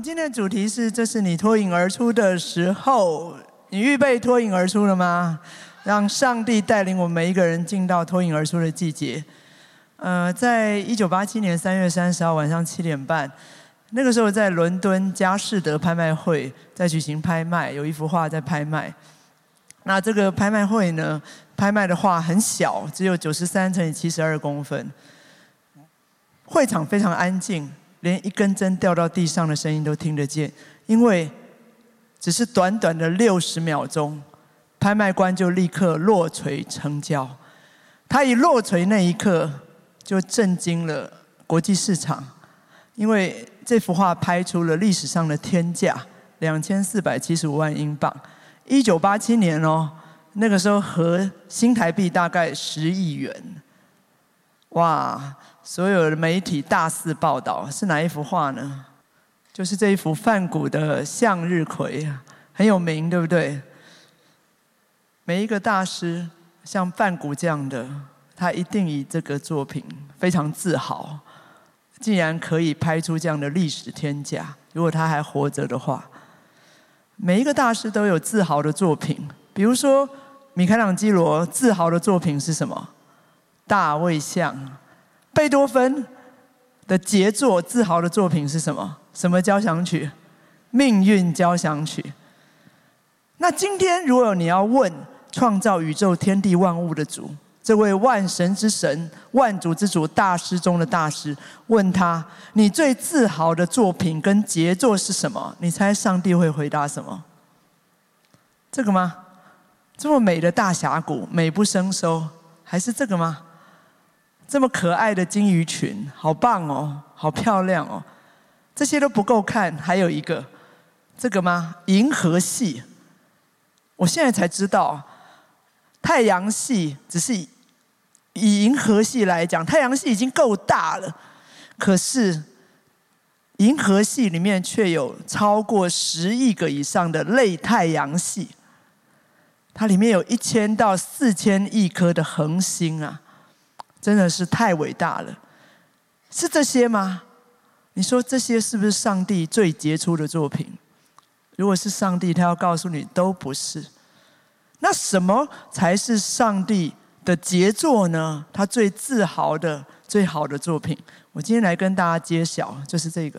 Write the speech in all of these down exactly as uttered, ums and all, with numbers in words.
今天的主题是：这是你脱颖而出的时候。你预备脱颖而出了吗？让上帝带领我们每一个人进到脱颖而出的季节。呃，在一九八七年三月三十号晚上七点半，那个时候在伦敦佳士得拍卖会在举行拍卖，有一幅画在拍卖。那这个拍卖会呢，拍卖的画很小，只有九十三乘以七十二公分。会场非常安静，连一根针掉到地上的声音都听得见，因为只是短短的六十秒钟，拍卖官就立刻落锤成交。他一落锤那一刻，就震惊了国际市场，因为这幅画拍出了历史上的天价两千四百七十五万英镑。一九八七年哦，那个时候合新台币大概十亿元。哇！所有的媒体大肆报道，是哪一幅画呢？就是这一幅梵谷的向日葵，很有名，对不对？每一个大师，像梵谷这样的，他一定以这个作品非常自豪，竟然可以拍出这样的历史天价。如果他还活着的话，每一个大师都有自豪的作品。比如说，米开朗基罗自豪的作品是什么？大卫像。贝多芬的杰作自豪的作品是什么？什么交响曲？命运交响曲。那今天如果你要问创造宇宙天地万物的主，这位万神之神、万主之主、大师中的大师，问他你最自豪的作品跟杰作是什么？你猜上帝会回答什么？这个吗？这么美的大峡谷，美不胜收，还是这个吗？这么可爱的金鱼群，好棒哦，好漂亮哦！这些都不够看，还有一个，这个吗？银河系。我现在才知道，太阳系只是以以银河系来讲，太阳系已经够大了，可是银河系里面却有超过十亿个以上的类太阳系，它里面有一千到四千亿颗的恒星啊！真的是太伟大了。是这些吗？你说这些是不是上帝最杰出的作品？如果是上帝，他要告诉你都不是。那什么才是上帝的杰作呢？他最自豪的最好的作品，我今天来跟大家揭晓，就是这个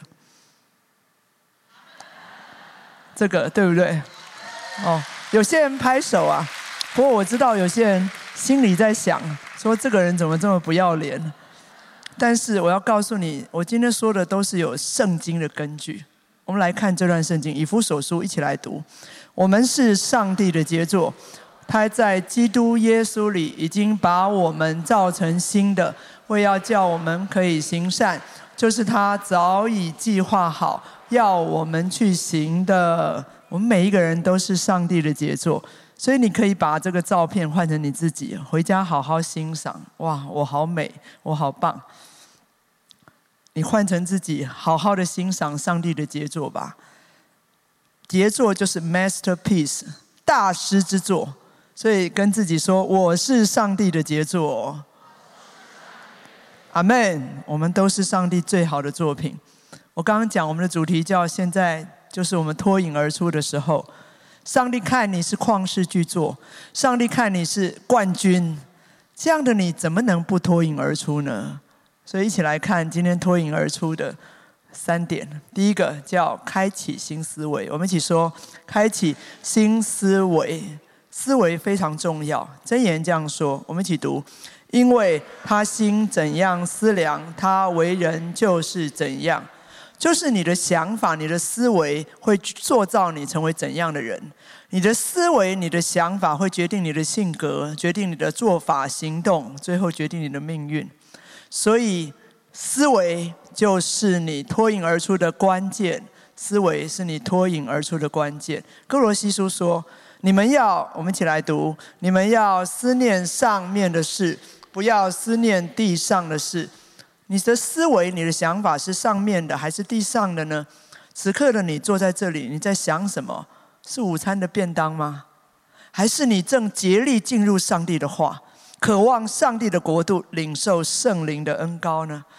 这个对不对？哦，有些人拍手啊，不过我知道有些人心里在想说这个人怎么这么不要脸。但是我要告诉你，我今天说的都是有圣经的根据。我们来看这段圣经，以弗所书，一起来读。我们是上帝的杰作，他在基督耶稣里已经把我们造成新的，为要叫我们可以行善，就是他早已计划好要我们去行的。我们每一个人都是上帝的杰作，所以你可以把这个照片换成你自己，回家好好欣赏。哇，我好美，我好棒。你换成自己，好好的欣赏上帝的杰作吧。杰作就是 masterpiece， 大师之作。所以跟自己说，我是上帝的杰作。阿们。我们都是上帝最好的作品。我刚刚讲我们的主题叫现在就是我们脱颖而出的时候。上帝看你是旷世巨作，上帝看你是冠军，这样的你怎么能不脱颖而出呢？所以一起来看今天脱颖而出的三点。第一个叫开启新思维，我们一起说开启新思维。思维非常重要，箴言这样说，我们一起读：因为他心怎样思量，他为人就是怎样。就是你的想法，你的思维会塑造你成为怎样的人。你的思维，你的想法会决定你的性格，决定你的做法行动，最后决定你的命运。所以思维就是你脱颖而出的关键，思维是你脱颖而出的关键。哥罗西书说，你们要，我们一起来读，你们要思念上面的事，不要思念地上的事。你的思维，你的想法是上面的还是地上的呢？此刻的你坐在这里，你在想什么？是午餐的便当吗？还是你正竭力进入上帝的话，渴望上帝的国度，领受圣灵的恩膏呢？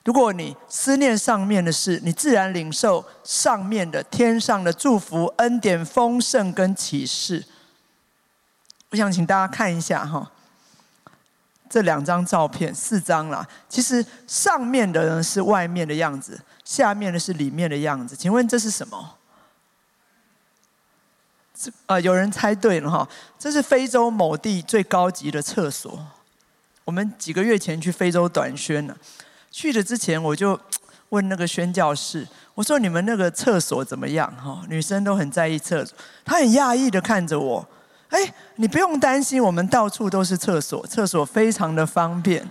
如果你思念上面的事，你自然领受上面的天上的祝福、恩典、丰盛跟启示。我想请大家看一下哈，这两张照片，四张啦。其实上面的呢是外面的样子，下面的是里面的样子。请问这是什么？呃，有人猜对了哈，这是非洲某地最高级的厕所。我们几个月前去非洲短宣了。去的之前我就问那个宣教士，我说你们那个厕所怎么样？哈，女生都很在意厕所。她很讶异的看着我，哎，你不用担心，我们到处都是厕所，厕所非常的方便。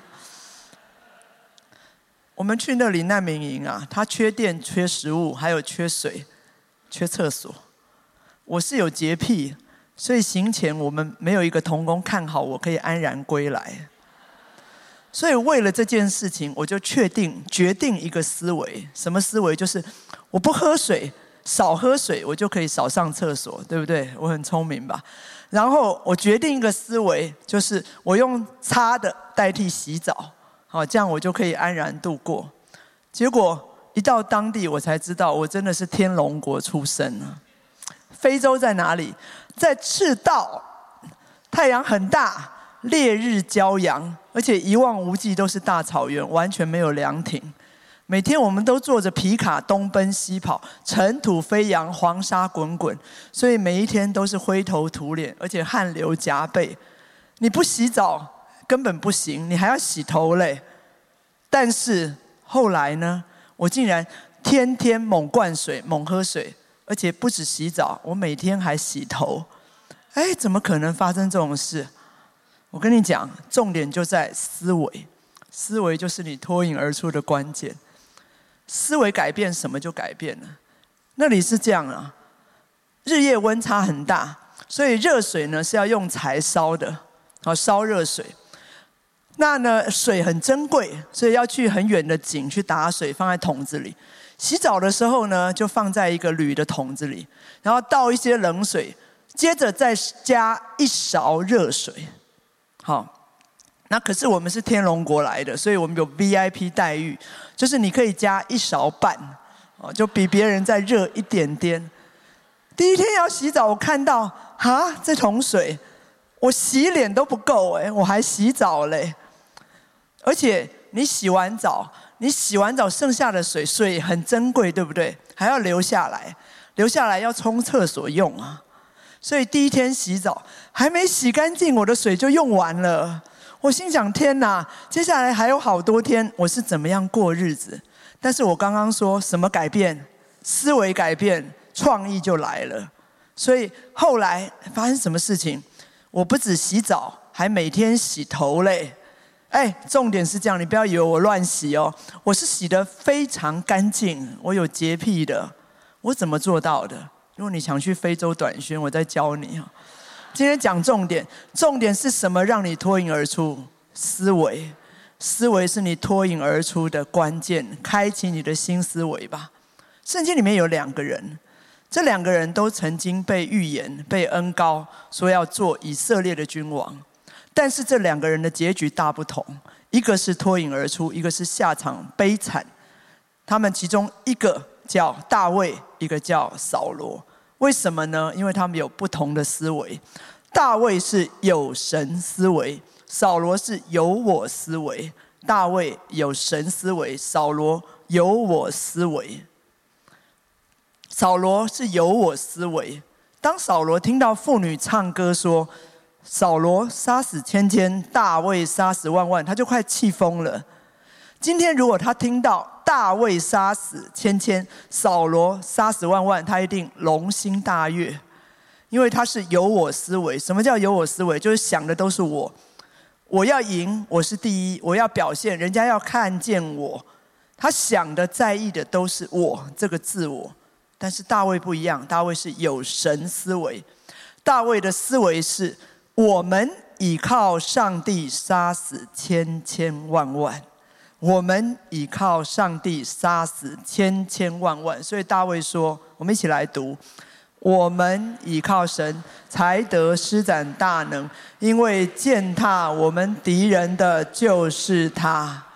我们去那里难民营啊，它缺电、缺食物，还有缺水、缺厕所。我是有洁癖，所以行前我们没有一个同工看好我可以安然归来。所以为了这件事情，我就确定决定一个思维，什么思维？就是我不喝水，少喝水，我就可以少上厕所，对不对？我很聪明吧？然后我决定一个思维，就是我用擦的代替洗澡，好，这样我就可以安然度过。结果一到当地，我才知道我真的是天龙国出生了。非洲在哪里？在赤道，太阳很大。烈日骄阳，而且一望无际都是大草原，完全没有凉亭。每天我们都坐着皮卡东奔西跑，尘土飞扬，黄沙滚滚，所以每一天都是灰头土脸，而且汗流浃背。你不洗澡根本不行，你还要洗头嘞。但是后来呢，我竟然天天猛灌水、猛喝水，而且不止洗澡，我每天还洗头。哎，怎么可能发生这种事？我跟你讲，重点就在思维，思维就是你脱颖而出的关键。思维改变，什么就改变了。那里是这样啊，日夜温差很大，所以热水呢是要用柴烧的，好烧热水。那呢水很珍贵，所以要去很远的井去打水，放在桶子里。洗澡的时候呢，就放在一个铝的桶子里，然后倒一些冷水，接着再加一勺热水。好，那可是我们是天龙国来的，所以我们有 V I P 待遇，就是你可以加一勺半，就比别人再热一点点。第一天要洗澡，我看到哈这桶水，我洗脸都不够哎，我还洗澡嘞。而且你洗完澡，你洗完澡剩下的水，水很珍贵，对不对？还要留下来，留下来要冲厕所用啊。所以第一天洗澡还没洗干净，我的水就用完了。我心想：天哪，接下来还有好多天，我是怎么样过日子？但是我刚刚说什么改变？思维改变，创意就来了。所以后来发生什么事情？我不止洗澡，还每天洗头嘞。哎，重点是这样，你不要以为我乱洗哦，我是洗得非常干净，我有洁癖的。我怎么做到的？如果你想去非洲短宣，我再教你。今天讲重点，重点是什么让你脱颖而出？思维，思维是你脱颖而出的关键，开启你的新思维吧。圣经里面有两个人，这两个人都曾经被预言、被恩膏，说要做以色列的君王。但是这两个人的结局大不同，一个是脱颖而出，一个是下场悲惨。他们其中一个叫大卫，一个叫扫罗。为什么呢？因为他们有不同的思维。大卫是有神思维，扫罗是有我思维。大卫有神思维，扫罗有我思维。扫罗是有我思维。当扫罗听到妇女唱歌说扫罗杀死千千，大卫杀死万万，他就快气疯了。今天如果他听到大卫杀死千千，扫罗杀死万万，他一定龙心大悦，因为他是有我思维。什么叫有我思维？就是想的都是我，我要赢，我是第一，我要表现，人家要看见我。他想的在意的都是我这个自我。但是大卫不一样，大卫是有神思维。大卫的思维是我们倚靠上帝杀死千千万万，我们倚靠上帝杀死千千万万。所以大卫说，我们一起来读，我们倚靠神才得施展大能，因为践踏我们敌人的就是他。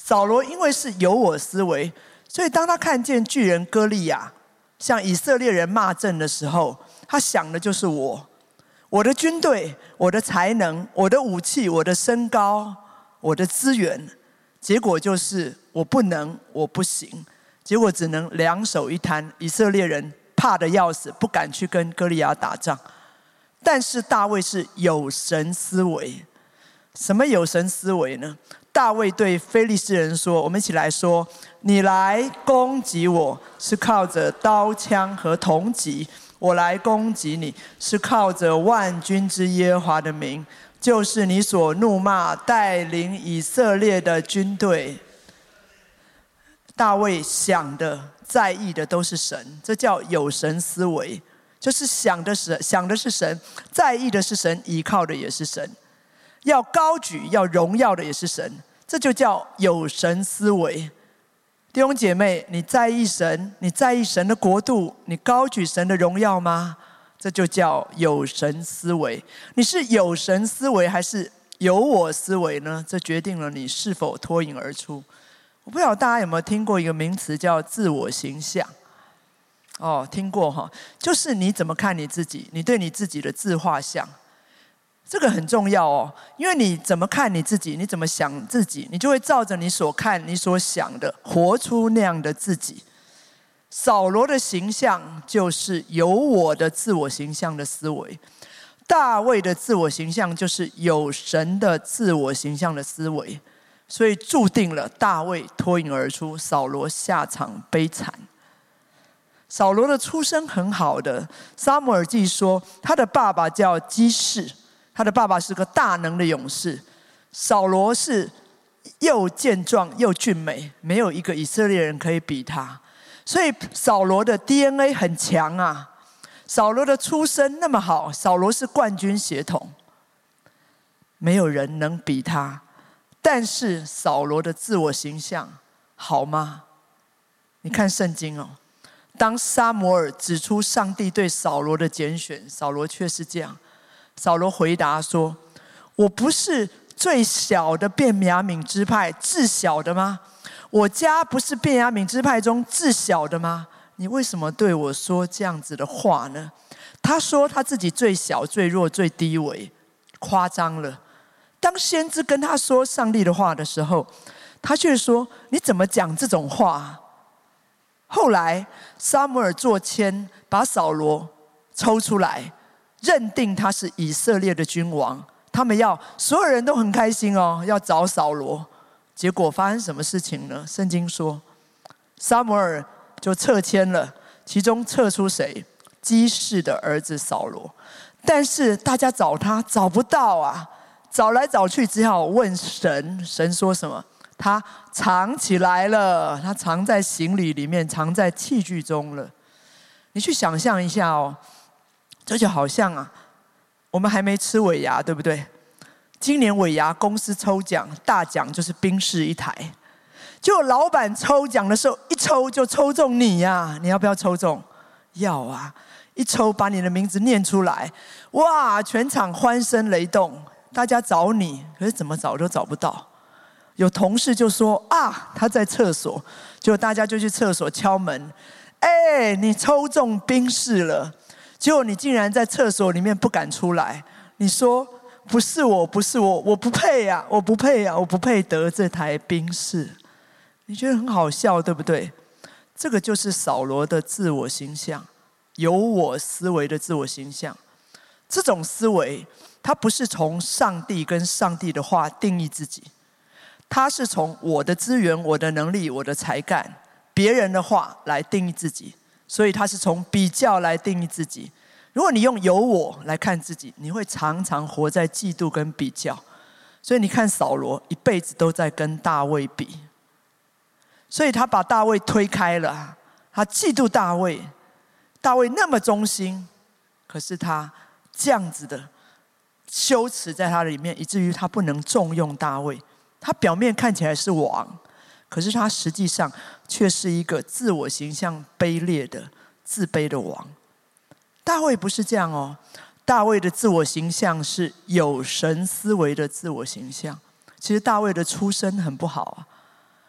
扫罗因为是有我思维，所以当他看见巨人歌利亚向以色列人骂阵的时候，他想的就是我，我的军队，我的才能，我的武器，我的身高，我的资源，结果就是我不能，我不行，结果只能两手一摊，以色列人怕得要死，不敢去跟歌利亚打仗。但是大卫是有神思维。什么有神思维呢？大卫对非利士人说，我们一起来说，你来攻击我是靠着刀枪和铜戟，我来攻击你是靠着万军之耶和华的名，就是你所怒骂带领以色列的军队。大卫想的在意的都是神，这叫有神思维，就是想的是想的是神，在意的是神，依靠的也是神，要高举要荣耀的也是神，这就叫有神思维。弟兄姐妹，你在意神，你在意神的国度，你高举神的荣耀吗？这就叫有神思维。你是有神思维还是有我思维呢？这决定了你是否脱颖而出。我不知道大家有没有听过一个名词叫自我形象。哦，听过哈，就是你怎么看你自己，你对你自己的自画像，这个很重要哦。因为你怎么看你自己，你怎么想自己，你就会照着你所看、你所想的，活出那样的自己。扫罗的形象就是有我的自我形象的思维，大卫的自我形象就是有神的自我形象的思维，所以注定了大卫脱颖而出，扫罗下场悲惨。扫罗的出身很好的，撒母耳记说他的爸爸叫基士，他的爸爸是个大能的勇士。扫罗是又健壮又俊美，没有一个以色列人可以比他，所以扫罗的 D N A 很强啊。扫罗的出身那么好，扫罗是冠军血统，没有人能比他。但是扫罗的自我形象好吗？你看圣经哦，当撒母耳指出上帝对扫罗的拣选，扫罗却是这样。扫罗回答说，我不是最小的便雅悯支派至小的吗？我家不是便雅悯支派中至小的吗？你为什么对我说这样子的话呢？他说他自己最小最弱最低微，夸张了。当先知跟他说上帝的话的时候，他却说你怎么讲这种话？后来撒母耳作签，把扫罗抽出来，认定他是以色列的君王。他们要所有人都很开心哦，要找扫罗。结果发生什么事情呢？圣经说撒母耳就撤签了，其中撤出谁？基士的儿子扫罗。但是大家找他找不到啊，找来找去只好问神。神说什么？他藏起来了，他藏在行李里面，藏在器具中了。你去想象一下哦，这就好像啊，我们还没吃尾牙，对不对？今年尾牙公司抽奖，大奖就是宾士一台。结果老板抽奖的时候，一抽就抽中你呀、啊！你要不要抽中？要啊！一抽把你的名字念出来，哇，全场欢声雷动，大家找你，可是怎么找都找不到。有同事就说啊，他在厕所，结果大家就去厕所敲门，哎，你抽中宾士了，结果你竟然在厕所里面不敢出来，你说不是我，不是我，我不配啊，我不配啊，我不配得这台宾士。你觉得很好笑，对不对？这个就是扫罗的自我形象，有我思维的自我形象。这种思维，它不是从上帝跟上帝的话定义自己，他是从我的资源、我的能力、我的才干、别人的话来定义自己，所以他是从比较来定义自己。如果你用有我来看自己，你会常常活在嫉妒跟比较。所以你看扫罗一辈子都在跟大卫比，所以他把大卫推开了，他嫉妒大卫。大卫那么忠心，可是他这样子的羞耻在他里面，以至于他不能重用大卫。他表面看起来是王，可是他实际上却是一个自我形象卑劣的自卑的王。大卫不是这样哦，大卫的自我形象是有神思维的自我形象。其实大卫的出身很不好啊，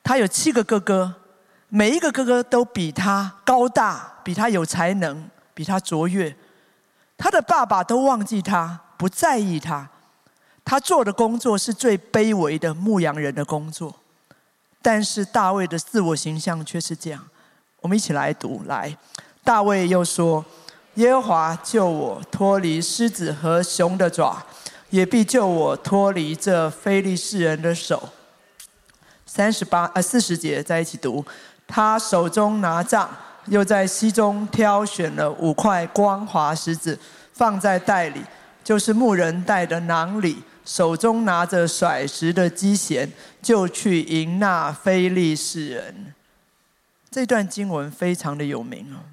他有七个哥哥，每一个哥哥都比他高大，比他有才能，比他卓越。他的爸爸都忘记他，不在意他。他做的工作是最卑微的牧羊人的工作。但是大卫的自我形象却是这样。我们一起来读，来，大卫又说：耶和华救我脱离狮子和熊的爪，也必救我脱离这非利士人的手。三十八呃四十节在一起读。他手中拿杖，又在溪中挑选了五块光滑石子，放在袋里，就是牧人带的囊里，手中拿着甩石的机弦，就去迎那非利士人。这段经文非常的有名哦。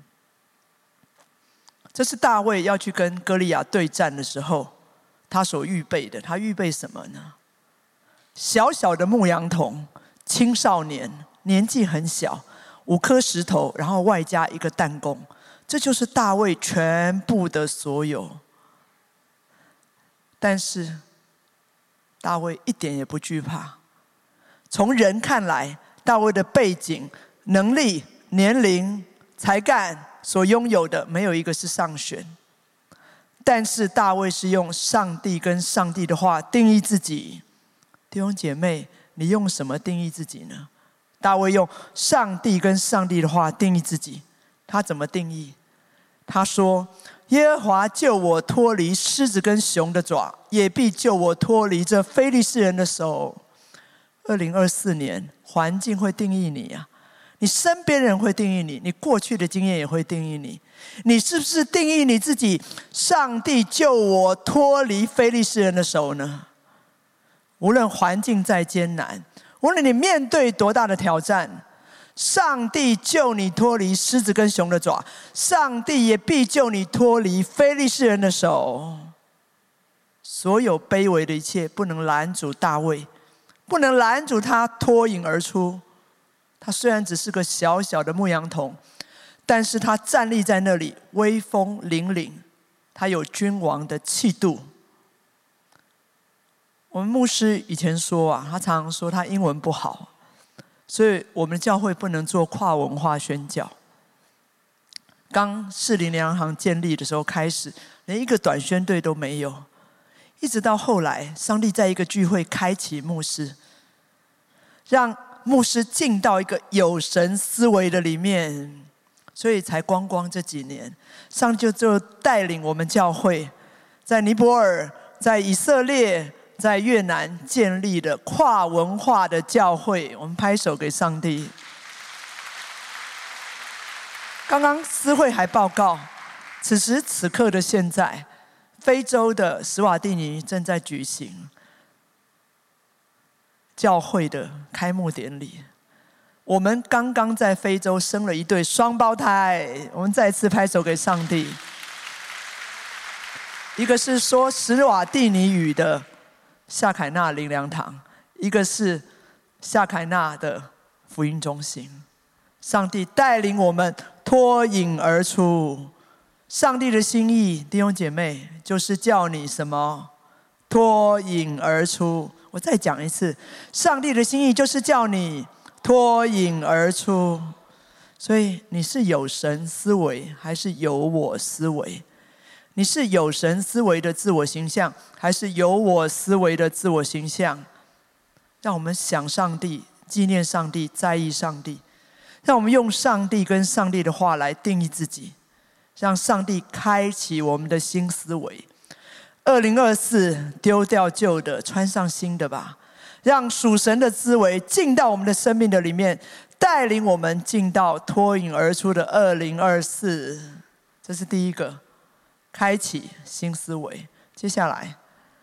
这是大卫要去跟歌利亚对战的时候，他所预备的。他预备什么呢？小小的牧羊童，青少年，年纪很小，五颗石头，然后外加一个弹弓，这就是大卫全部的所有。但是大卫一点也不惧怕。从人看来，大卫的背景、能力、年龄、才干所拥有的没有一个是上选。但是大卫是用上帝跟上帝的话定义自己。弟兄姐妹，你用什么定义自己呢？大卫用上帝跟上帝的话定义自己。他怎么定义？他说：耶和华救我脱离狮子跟熊的爪，也必救我脱离这非利士人的手。二零二四年，环境会定义你啊，你身边人会定义你，你过去的经验也会定义你。你是不是定义你自己？上帝救我脱离非利士人的手呢？无论环境再艰难，无论你面对多大的挑战，上帝救你脱离狮子跟熊的爪，上帝也必救你脱离非利士人的手。所有卑微的一切不能拦阻大卫，不能拦阻他脱颖而出。他虽然只是个小小的牧羊童，但是他站立在那里，威风凛凛，他有君王的气度。我们牧师以前说啊，他常常说他英文不好，所以我们的教会不能做跨文化宣教。刚士林粮堂建立的时候开始，连一个短宣队都没有，一直到后来，上帝在一个聚会开启牧师，让牧师进到一个有神思维的里面，所以才光光这几年，上帝就带领我们教会，在尼泊尔、在以色列、在越南建立了跨文化的教会。我们拍手给上帝。刚刚思慧还报告，此时此刻的现在，非洲的史瓦蒂尼正在举行教会的开幕典礼。我们刚刚在非洲生了一对双胞胎，我们再次拍手给上帝。一个是说史瓦蒂尼语的夏凯纳灵粮堂，一个是夏凯纳的福音中心。上帝带领我们脱颖而出。上帝的心意，弟兄姐妹，就是叫你什么？脱颖而出。我再讲一次，上帝的心意就是叫你脱颖而出。所以你是有神思维还是有我思维？你是有神思维的自我形象，还是有我思维的自我形象？让我们想上帝，纪念上帝，在意上帝。让我们用上帝跟上帝的话来定义自己，让上帝开启我们的新思维。二零二四，丢掉旧的，穿上新的吧。让属神的思维进到我们的生命的里面，带领我们进到脱颖而出的二零二四。这是第一个，开启新思维。接下来，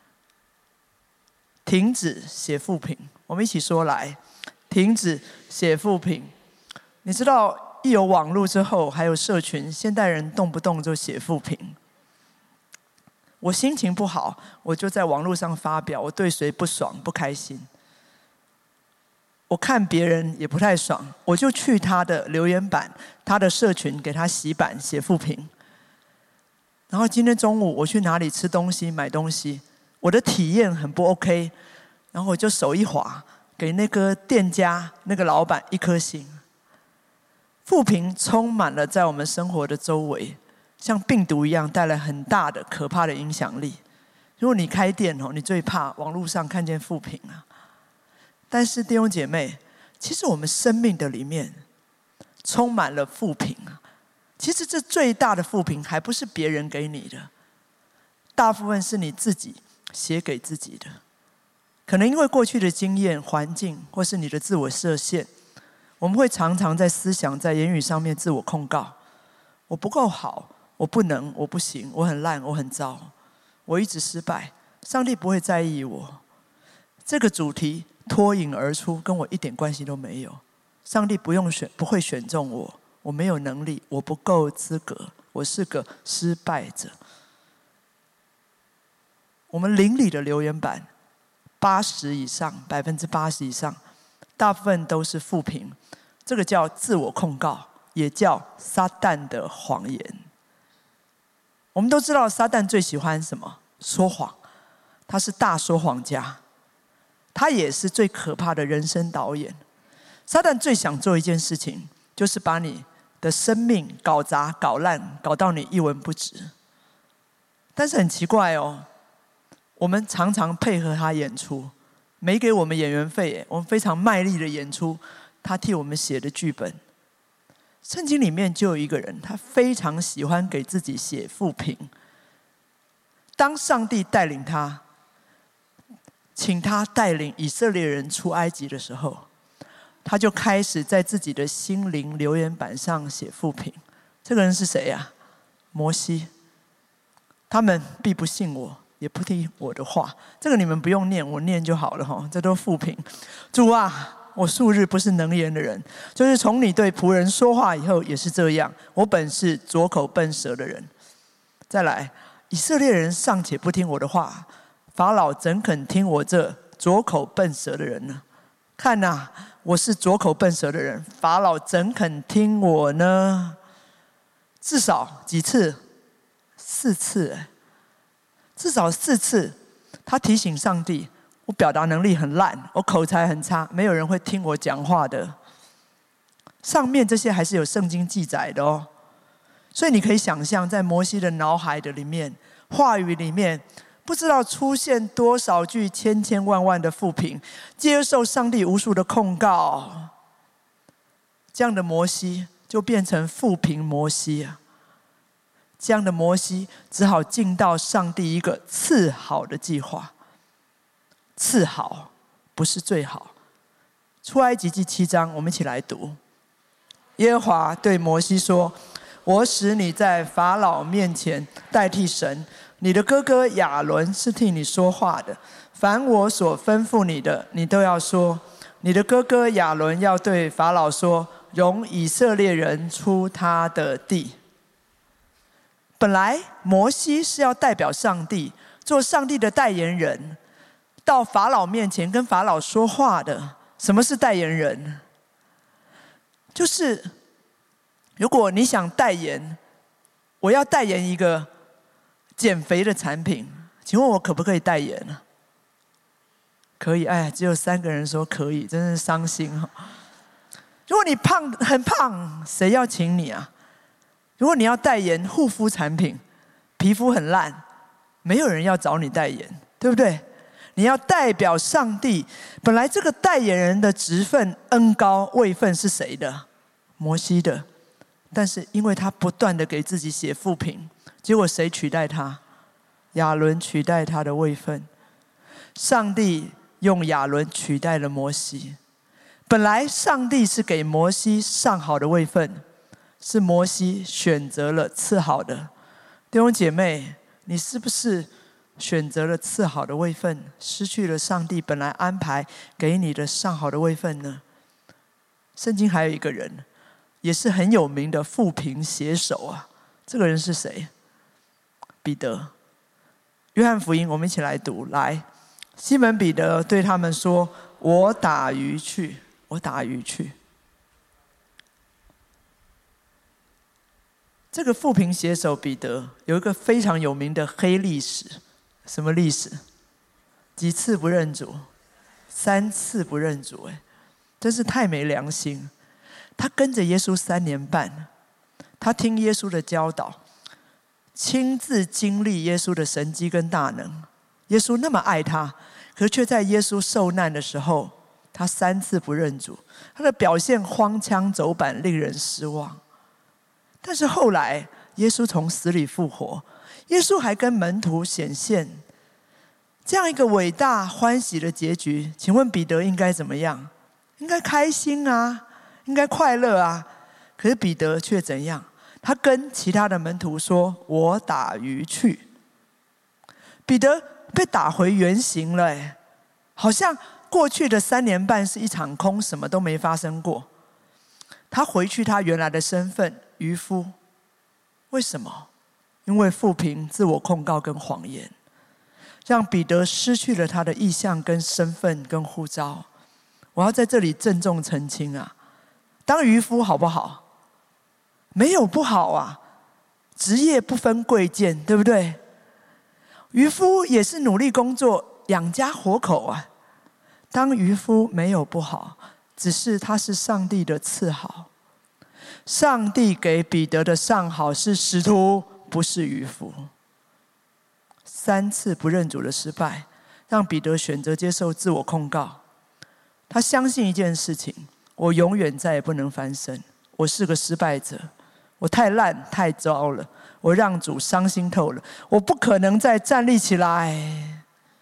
停止写负评。我们一起说来，停止写负评。你知道，一有网络之后，还有社群，现代人动不动就写负评。我心情不好，我就在网络上发表我对谁不爽不开心。我看别人也不太爽，我就去他的留言板、他的社群给他洗版写负评。然后今天中午我去哪里吃东西、买东西，我的体验很不 OK， 然后我就手一滑， 给那个店家、那个老板一颗心。负评充满了在我们生活的周围，像病毒一样带来很大的可怕的影响力。如果你开店哦，你最怕网络上看见负评啊。但是弟兄姐妹，其实我们生命的里面充满了负评啊。其实这最大的负评还不是别人给你的，大部分是你自己写给自己的。可能因为过去的经验、环境，或是你的自我设限，我们会常常在思想、在言语上面自我控告：我不够好，我不能，我不行，我很烂，我很糟，我一直失败，上帝不会在意我。这个主题脱颖而出，跟我一点关系都没有。上帝不用选，不会选中我，我没有能力，我不够资格，我是个失败者。我们邻里的留言板，八十以上，百分之八十以上，大部分都是负评。这个叫自我控告，也叫撒旦的谎言。我们都知道，撒旦最喜欢什么？说谎。他是大说谎家，他也是最可怕的人生导演。撒旦最想做一件事情，就是把你的生命搞砸、搞烂，搞到你一文不值。但是很奇怪哦，我们常常配合他演出，没给我们演员费，我们非常卖力的演出他替我们写的剧本。圣经里面就有一个人，他非常喜欢给自己写负评。当上帝带领他，请他带领以色列人出埃及的时候，他就开始在自己的心灵留言板上写负评。这个人是谁呀？摩西。他们必不信我，也不听我的话。这个你们不用念，我念就好了哈。这都负评。主啊，我素日不是能言的人，就是从你对仆人说话以后也是这样。我本是拙口笨舌的人。再来，以色列人尚且不听我的话，法老怎肯听我这拙口笨舌的人呢？看啊，我是拙口笨舌的人，法老怎肯听我呢？至少几次？四次。至少四次，他提醒上帝：我表达能力很烂，我口才很差，没有人会听我讲话的。上面这些还是有圣经记载的哦。所以你可以想象，在摩西的脑海的里面，话语里面，不知道出现多少句千千万万的负评，接受上帝无数的控告。这样的摩西就变成负评摩西啊。这样的摩西只好进到上帝一个次好的计划。次好不是最好。出埃及记七章，我们一起来读。耶和华对摩西说：我使你在法老面前代替神，你的哥哥亚伦是替你说话的。凡我所吩咐你的，你都要说。你的哥哥亚伦要对法老说：容以色列人出他的地。本来摩西是要代表上帝，做上帝的代言人，到法老面前跟法老说话的。什么是代言人？就是如果你想代言，我要代言一个减肥的产品，请问我可不可以代言呢？可以。哎，只有三个人说可以，真是伤心。如果你胖很胖，谁要请你啊？如果你要代言护肤产品，皮肤很烂，没有人要找你代言，对不对？你要代表上帝，本来这个代言人的职分、恩高、位分是谁的？摩西的。但是因为他不断的给自己写负评，结果谁取代他？亚伦取代他的位分。上帝用亚伦取代了摩西。本来上帝是给摩西上好的位分，是摩西选择了次好的。弟兄姐妹，你是不是选择了次好的位分，失去了上帝本来安排给你的上好的位分呢？圣经还有一个人，也是很有名的负评写手啊。这个人是谁？彼得。约翰福音，我们一起来读。来，西门彼得对他们说：我打鱼去，我打鱼去。这个负评写手彼得有一个非常有名的黑历史。什么历史？几次不认主， 三次不认主，哎，真是太没良心。他跟着耶稣三年半，他听耶稣的教导，亲自经历耶稣的神迹跟大能。耶稣那么爱他，可是却在耶稣受难的时候，他三次不认主，他的表现荒腔走板，令人失望。但是后来耶稣从死里复活，耶稣还跟门徒显现，这样一个伟大欢喜的结局，请问彼得应该怎么样？应该开心啊，应该快乐啊。可是彼得却怎样？他跟其他的门徒说：“我打鱼去。”彼得被打回原形了，哎，好像过去的三年半是一场空，什么都没发生过。他回去他原来的身份，渔夫。为什么？因为负评、自我控告跟谎言，让彼得失去了他的意向、跟身份、跟呼召。我要在这里郑重澄清啊，当渔夫好不好？没有不好啊，职业不分贵贱，对不对？渔夫也是努力工作，养家活口啊。当渔夫没有不好，只是他是上帝的赐好。上帝给彼得的上好是使徒，不是渔夫。三次不认主的失败，让彼得选择接受自我控告。他相信一件事情：我永远再也不能翻身，我是个失败者，我太烂太糟了，我让主伤心透了，我不可能再站立起来。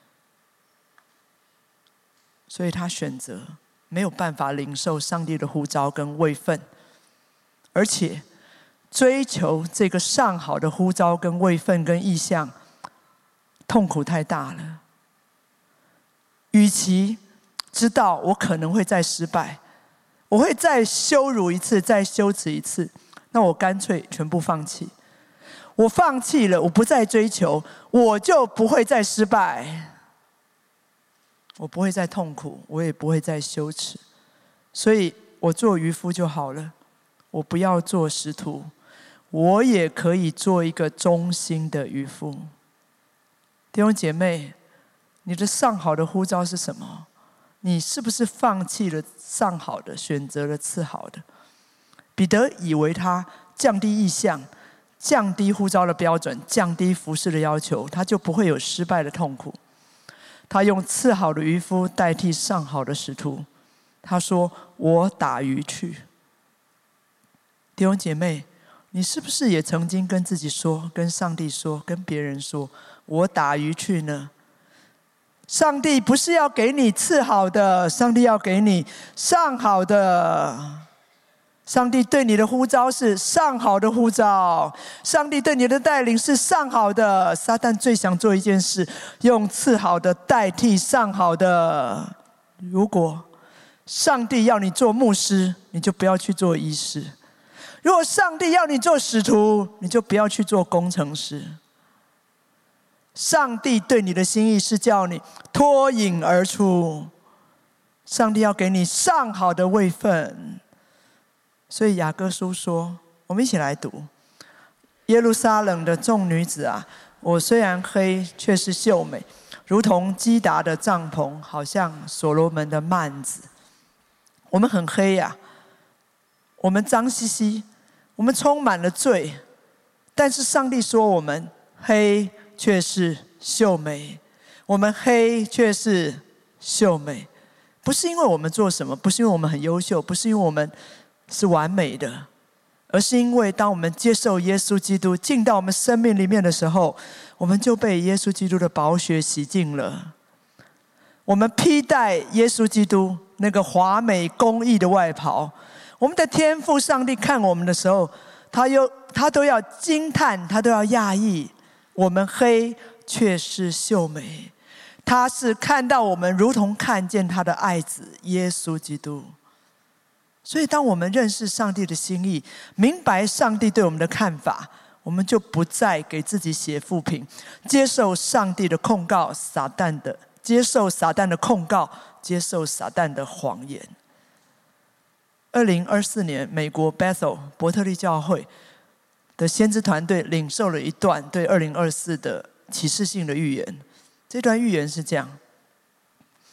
所以他选择没有办法领受上帝的呼召跟位分，而且追求这个上好的呼召跟位分跟意向，痛苦太大了。与其知道我可能会再失败，我会再羞辱一次，再羞耻一次，那我干脆全部放弃。我放弃了，我不再追求，我就不会再失败，我不会再痛苦，我也不会再羞耻。所以我做渔夫就好了，我不要做使徒，我也可以做一个忠心的渔夫。弟兄姐妹，你的上好的呼召是什么？你是不是放弃了上好的，选择了次好的？彼得以为他降低意向，降低呼召的标准，降低服事的要求，他就不会有失败的痛苦。他用次好的渔夫代替上好的使徒。他说：“我打鱼去。”弟兄姐妹，你是不是也曾经跟自己说、跟上帝说、跟别人说：“我打鱼去呢？”上帝不是要给你次好的，上帝要给你上好的。上帝对你的呼召是上好的呼召，上帝对你的带领是上好的。撒旦最想做一件事，用次好的代替上好的。如果上帝要你做牧师，你就不要去做医师；如果上帝要你做使徒，你就不要去做工程师。上帝对你的心意是叫你脱颖而出，上帝要给你上好的位分。所以雅各书说，我们一起来读：耶路撒冷的众女子啊，我虽然黑，却是秀美，如同基达的帐篷，好像所罗门的幔子。我们很黑呀、啊，我们脏兮兮，我们充满了罪，但是上帝说我们黑却是秀美，我们黑却是秀美，不是因为我们做什么，不是因为我们很优秀，不是因为我们是完美的，而是因为当我们接受耶稣基督进到我们生命里面的时候，我们就被耶稣基督的宝血洗净了。我们披戴耶稣基督那个华美公义的外袍，我们的天父上帝看我们的时候，他又他都要惊叹，他都要讶异，我们黑却是秀美。他是看到我们如同看见他的爱子耶稣基督。所以当我们认识上帝的心意，明白上帝对我们的看法，我们就不再给自己写负评，接受上帝的控告，撒旦的接受撒旦的控告，接受撒旦的谎言。二零二四年，美国 Bethel 伯特利教会的先知团队领受了一段对二零二四的启示性的预言。这段预言是这样：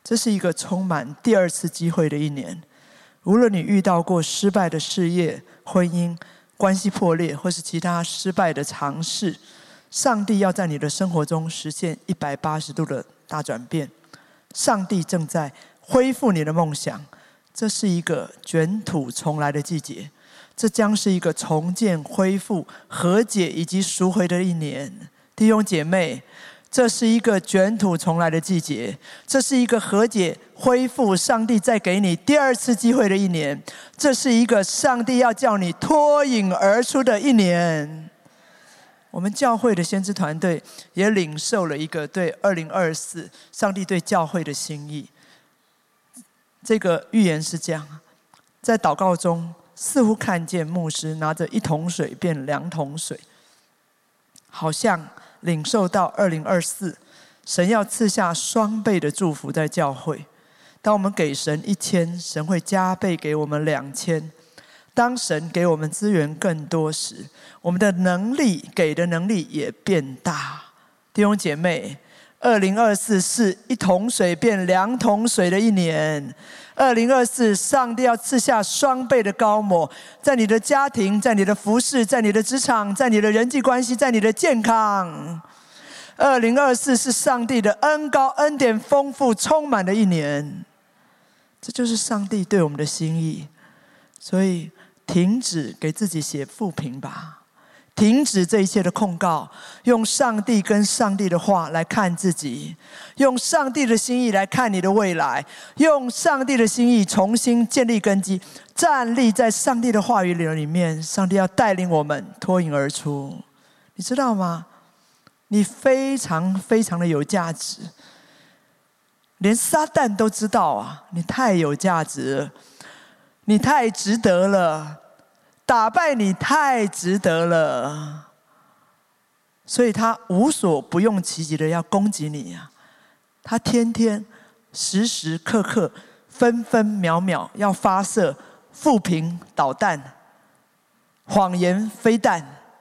这是一个充满第二次机会的一年。无论你遇到过失败的事业、婚姻、关系破裂，或是其他失败的尝试，上帝要在你的生活中实现一百八十度的大转变。上帝正在恢复你的梦想。这是一个卷土重来的季节，这将是一个重建、恢复、和解以及赎回的一年。弟兄姐妹，这是一个卷土重来的季节，这是一个和解、恢复，上帝再给你第二次机会的一年，这是一个上帝要叫你脱颖而出的一年。我们教会的先知团队也领受了一个对二零二四上帝对教会的心意。这个预言是这样：在祷告中，似乎看见牧师拿着一桶水变两桶水，好像领受到二零二四神要赐下双倍的祝福在教会。当我们给神一千，神会加倍给我们两千。当神给我们资源更多时，我们的能力给的能力也变大。弟兄姐妹，二零二四是一桶水变两桶水的一年。二零二四，上帝要赐下双倍的高抹，在你的家庭，在你的服事，在你的职场，在你的人际关系，在你的健康。二零二四是上帝的恩膏、恩典丰富、充满的一年。这就是上帝对我们的心意。所以停止给自己写负评吧，停止这一切的控告，用上帝跟上帝的话来看自己，用上帝的心意来看你的未来，用上帝的心意重新建立根基，站立在上帝的话语里面。上帝要带领我们脱颖而出，你知道吗？你非常非常的有价值，连撒旦都知道啊，你太有价值了，你太值得了，打败你太值得了，所以他无所不用其极的要攻击你啊！他天天、时时刻刻、分分秒秒要发射负评导弹、谎言飞弹，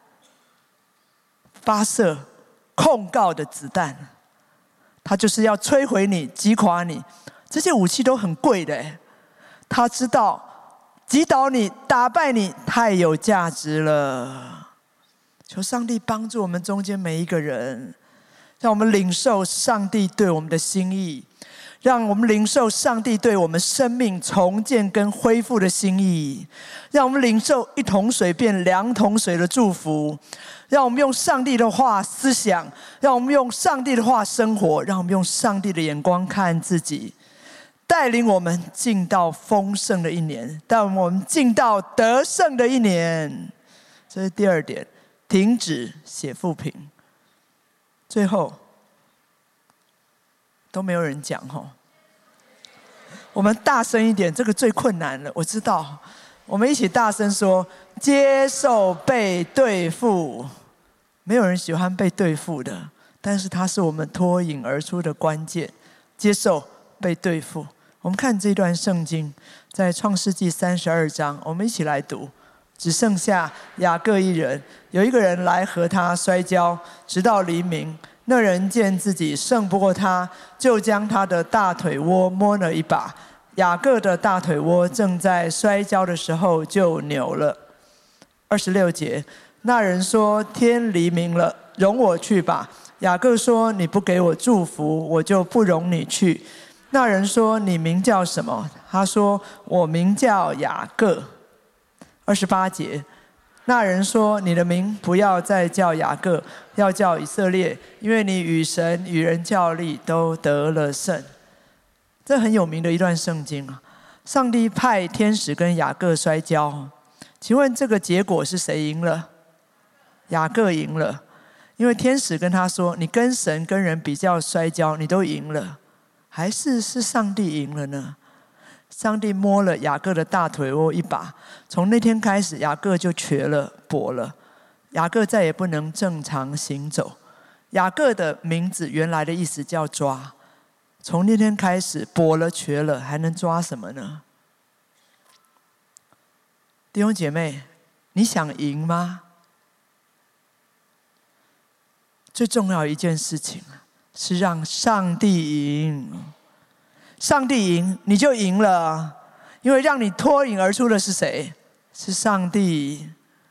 发射控告的子弹，他就是要摧毁你、击垮你。这些武器都很贵的，他知道击倒你、打败你太有价值了。求上帝帮助我们中间每一个人，让我们领受上帝对我们的心意，让我们领受上帝对我们生命重建跟恢复的心意，让我们领受一桶水变两桶水的祝福，让我们用上帝的话思想，让我们用上帝的话生活，让我们用上帝的眼光看自己，带领我们进到丰盛的一年，带我们进到得胜的一年。这是第二点，停止写负评。最后都没有人讲吼，我们大声一点，这个最困难了，我知道。我们一起大声说：接受被对付。没有人喜欢被对付的，但是它是我们脱颖而出的关键。接受被对付。我们看这段圣经，在创世纪三十二章，我们一起来读。只剩下雅各一人，有一个人来和他摔跤，直到黎明。那人见自己胜不过他，就将他的大腿窝摸了一把。雅各的大腿窝正在摔跤的时候就扭了。二十六节，那人说：天黎明了，容我去吧。雅各说：你不给我祝福，我就不容你去。那人说：你名叫什么？他说：我名叫雅各。二十八节，那人说：你的名不要再叫雅各，要叫以色列，因为你与神与人较力都得了胜。这很有名的一段圣经啊！上帝派天使跟雅各摔跤，请问这个结果是谁赢了？雅各赢了，因为天使跟他说：你跟神跟人比较摔跤，你都赢了，还是是上帝赢了呢？上帝摸了雅各的大腿窝一把，从那天开始，雅各就瘸了、跛了。雅各再也不能正常行走。雅各的名字原来的意思叫抓，从那天开始，跛了、瘸了，还能抓什么呢？弟兄姐妹，你想赢吗？最重要一件事情是让上帝赢。 上帝赢，你就赢了，因为让你脱颖而出的是谁？是上帝。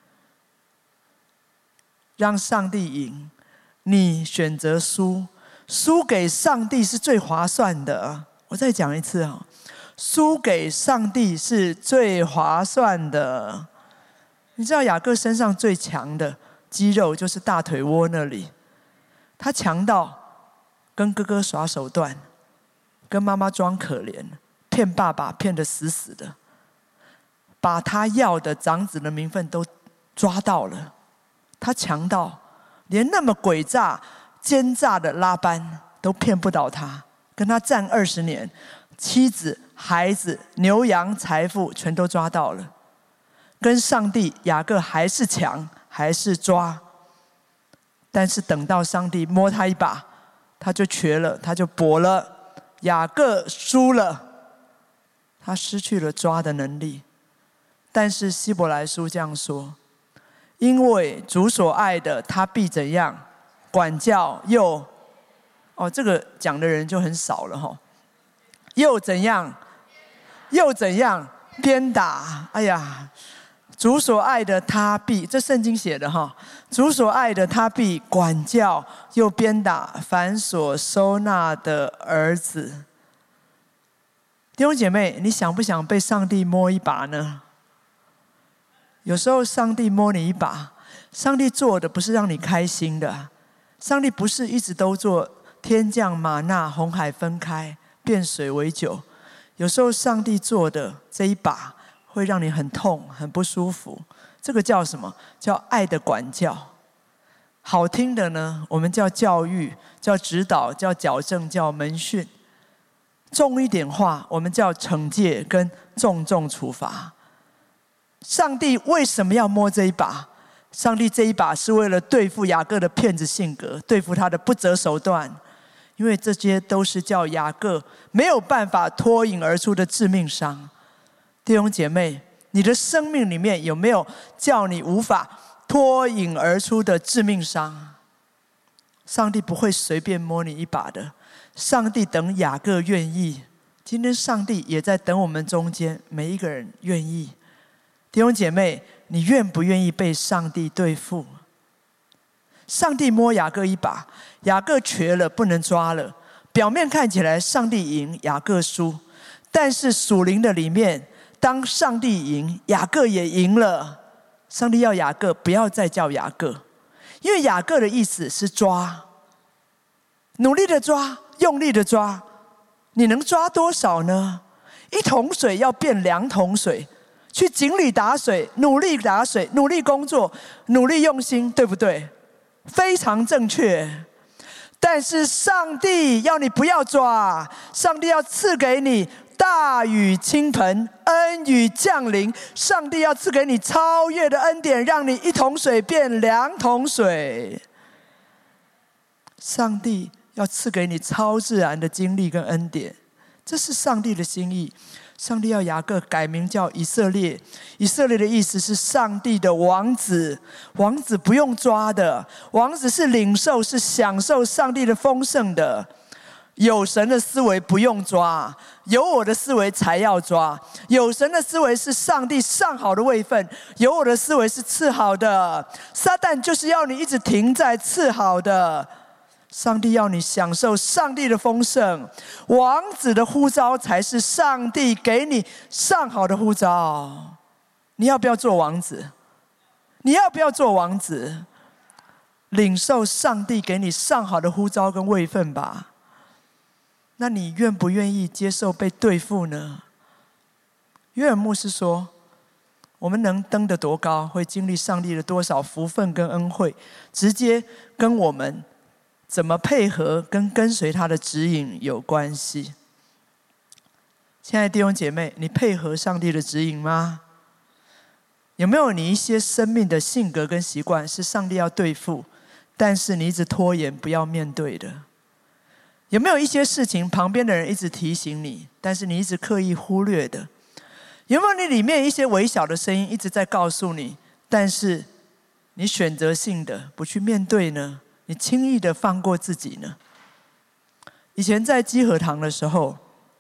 让上帝赢，你选择输，输给上帝是最划算的。我再讲一次啊，输给上帝是最划算的。你知道雅各身上最强的肌肉就是大腿窝那里，他强到跟哥哥耍手段，跟妈妈装可怜，骗爸爸骗得死死的，把他要的长子的名分都抓到了。他强到连那么诡诈奸诈的拉班都骗不倒他，跟他战二十年，妻子孩子牛羊财富全都抓到了。跟上帝雅各还是强，还是抓，但是等到上帝摸他一把，他就瘸了，他就跛了。雅各输了，他失去了抓的能力。但是希伯来书这样说，因为主所爱的，他必怎样管教又……哦，这个讲的人就很少了哈。又怎样？又怎样？鞭打！哎呀，主所爱的，他必……这圣经写的哈。主所爱的，他必管教又鞭打凡所收纳的儿子。弟兄姐妹，你想不想被上帝摸一把呢？有时候上帝摸你一把，上帝做的不是让你开心的，上帝不是一直都做天降玛纳、红海分开、变水为酒。有时候上帝做的这一把会让你很痛、很不舒服，这个叫什么？叫爱的管教。好听的呢，我们叫教育、叫指导、叫矫正、叫门训。重一点话，我们叫惩戒跟重重处罚。上帝为什么要摸这一把？上帝这一把是为了对付雅各的骗子性格，对付他的不择手段，因为这些都是叫雅各没有办法脱颖而出的致命伤。弟兄姐妹，你的生命里面有没有叫你无法脱颖而出的致命伤？上帝不会随便摸你一把的，上帝等雅各愿意。今天上帝也在等我们中间每一个人愿意。弟兄姐妹，你愿不愿意被上帝对付？上帝摸雅各一把，雅各瘸了，不能抓了。表面看起来上帝赢，雅各输，但是属灵的里面，当上帝赢，雅各也赢了。上帝要雅各不要再叫雅各，因为雅各的意思是抓，努力的抓，用力的抓。你能抓多少呢？一桶水要变两桶水。去井里打水，努力打水，努力工作，努力用心，对不对？非常正确。但是上帝要你不要抓，上帝要赐给你大雨倾盆，恩雨降临。上帝要赐给你超越的恩典，让你一桶水变两桶水。上帝要赐给你超自然的经历跟恩典，这是上帝的心意。上帝要雅各改名叫以色列，以色列的意思是上帝的王子。王子不用抓的，王子是领受，是享受上帝的丰盛的。有神的思维不用抓，有我的思维才要抓。有神的思维是上帝上好的位分，有我的思维是次好的。撒旦就是要你一直停在次好的。上帝要你享受上帝的丰盛，王子的呼召才是上帝给你上好的呼召。你要不要做王子？你要不要做王子？领受上帝给你上好的呼召跟位分吧。那你愿不愿意接受被对付呢？约尔牧师说，我们能登得多高，会经历上帝的多少福分跟恩惠，直接跟我们怎么配合跟跟随他的指引有关系。亲爱的弟兄姐妹，你配合上帝的指引吗？有没有你一些生命的性格跟习惯是上帝要对付，但是你一直拖延不要面对的？有没有一些事情旁边的人一直提醒你，但是你一直刻意忽略的？有没有你里面一些微小的声音一直在告诉你，但是你选择性的不去面对呢？你轻易的放过自己呢？以前在基和堂的时候，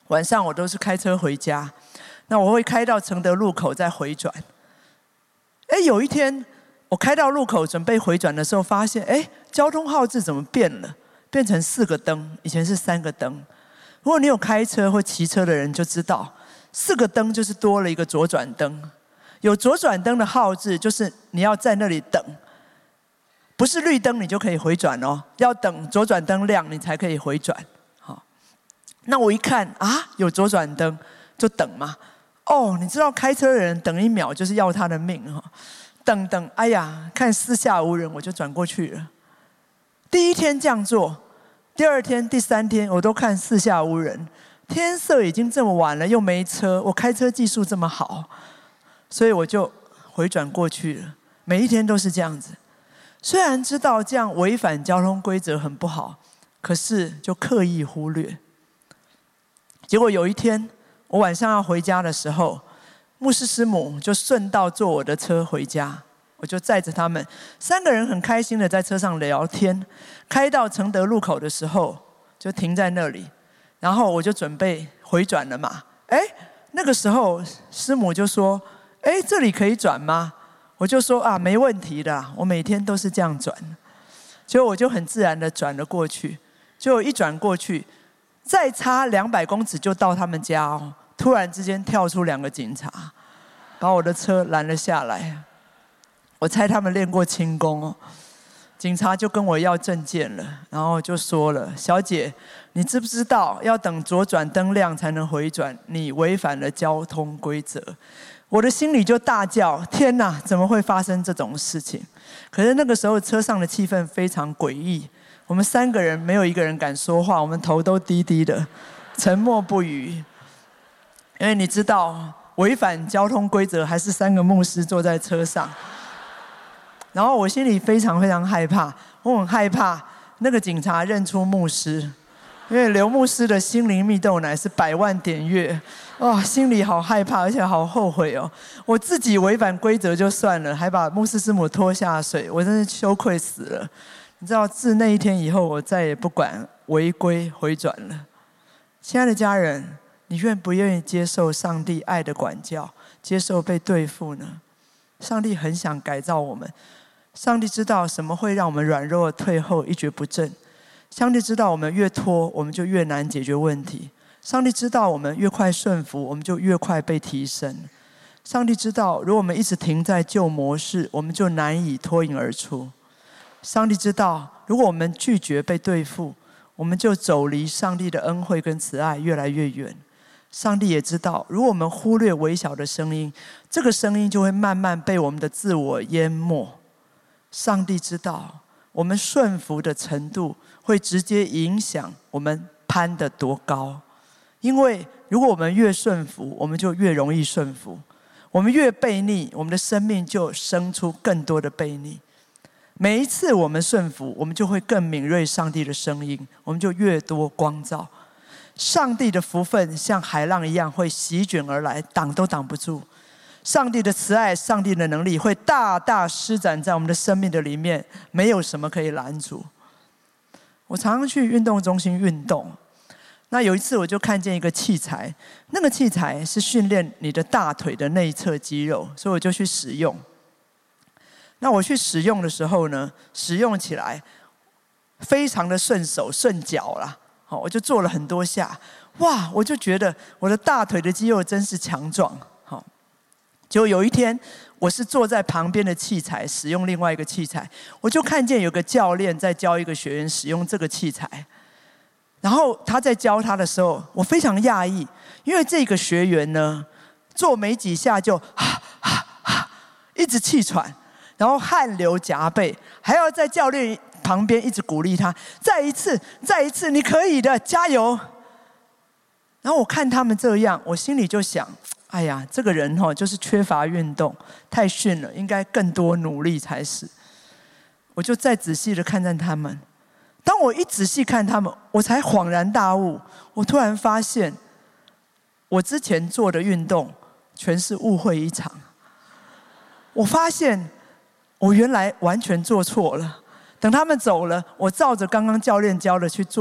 晚上我都是开车回家，那我会开到承德路口再回转。哎，有一天我开到路口准备回转的时候，发现哎，交通号志怎么变了？变成四个灯，以前是三个灯。如果你有开车或骑车的人就知道，四个灯就是多了一个左转灯。有左转灯的号志，就是你要在那里等，不是绿灯你就可以回转哦，要等左转灯亮你才可以回转。好，那我一看啊，有左转灯就等嘛。哦，你知道开车的人等一秒就是要他的命哈，等等，哎呀，看四下无人，我就转过去了。第一天这样做，第二天、第三天我都看四下无人。天色已经这么晚了，又没车，我开车技术这么好，所以我就回转过去了。每一天都是这样子。虽然知道这样违反交通规则很不好，可是就刻意忽略。结果有一天，我晚上要回家的时候，牧师师母就顺道坐我的车回家。我就载着他们三个人很开心的在车上聊天，开到承德路口的时候就停在那里，然后我就准备回转了嘛。哎，那个时候师母就说：“哎，这里可以转吗？”我就说：“啊，没问题的，我每天都是这样转。”结果我就很自然的转了过去，结果一转过去，再差两百公尺就到他们家哦。突然之间跳出两个警察，把我的车拦了下来。我猜他们练过轻功哦，警察就跟我要证件了，然后就说了：“小姐，你知不知道要等左转灯亮才能回转？你违反了交通规则。”我的心里就大叫：“天哪，怎么会发生这种事情？”可是那个时候车上的气氛非常诡异，我们三个人没有一个人敢说话，我们头都低低的，沉默不语。因为你知道，违反交通规则还是三个牧师坐在车上。然后我心里非常非常害怕，我很害怕那个警察认出牧师，因为刘牧师的心灵蜜豆奶是百万点阅，哇、哦，心里好害怕，而且好后悔哦。我自己违反规则就算了，还把牧师师母拖下水，我真是羞愧死了。你知道，自那一天以后，我再也不管违规回转了。亲爱的家人，你愿不愿意接受上帝爱的管教，接受被对付呢？上帝很想改造我们。上帝知道什么会让我们软弱退后一蹶不振。上帝知道我们越拖我们就越难解决问题。上帝知道我们越快顺服我们就越快被提升。上帝知道如果我们一直停在旧模式我们就难以脱颖而出。上帝知道如果我们拒绝被对付我们就走离上帝的恩惠跟慈爱越来越远。上帝也知道如果我们忽略微小的声音，这个声音就会慢慢被我们的自我淹没。上帝知道我们顺服的程度会直接影响我们攀得多高。因为如果我们越顺服我们就越容易顺服，我们越悖逆我们的生命就生出更多的悖逆。每一次我们顺服我们就会更敏锐上帝的声音，我们就越多光照。上帝的福分像海浪一样会席卷而来，挡都挡不住。上帝的慈爱，上帝的能力会大大施展在我们的生命的里面，没有什么可以拦阻。我常常去运动中心运动，那有一次我就看见一个器材，那个器材是训练你的大腿的内侧肌肉，所以我就去使用。那我去使用的时候呢，使用起来非常的顺手顺脚啦，我就做了很多下，哇，我就觉得我的大腿的肌肉真是强壮。结果有一天我是坐在旁边的器材使用另外一个器材，我就看见有个教练在教一个学员使用这个器材，然后他在教他的时候我非常讶异，因为这个学员呢做没几下就哈哈哈一直气喘，然后汗流浃背，还要在教练旁边一直鼓励他，再一次再一次，你可以的，加油。然后我看他们这样，我心里就想，哎呀，这个人哦，就是缺乏运动，太逊了，应该更多努力才是。我就再仔细的看看他们，当我一仔细看他们，我才恍然大悟，我突然发现，我之前做的运动全是误会一场。我发现我原来完全做错了。等他们走了，我照着刚刚教练教的去做，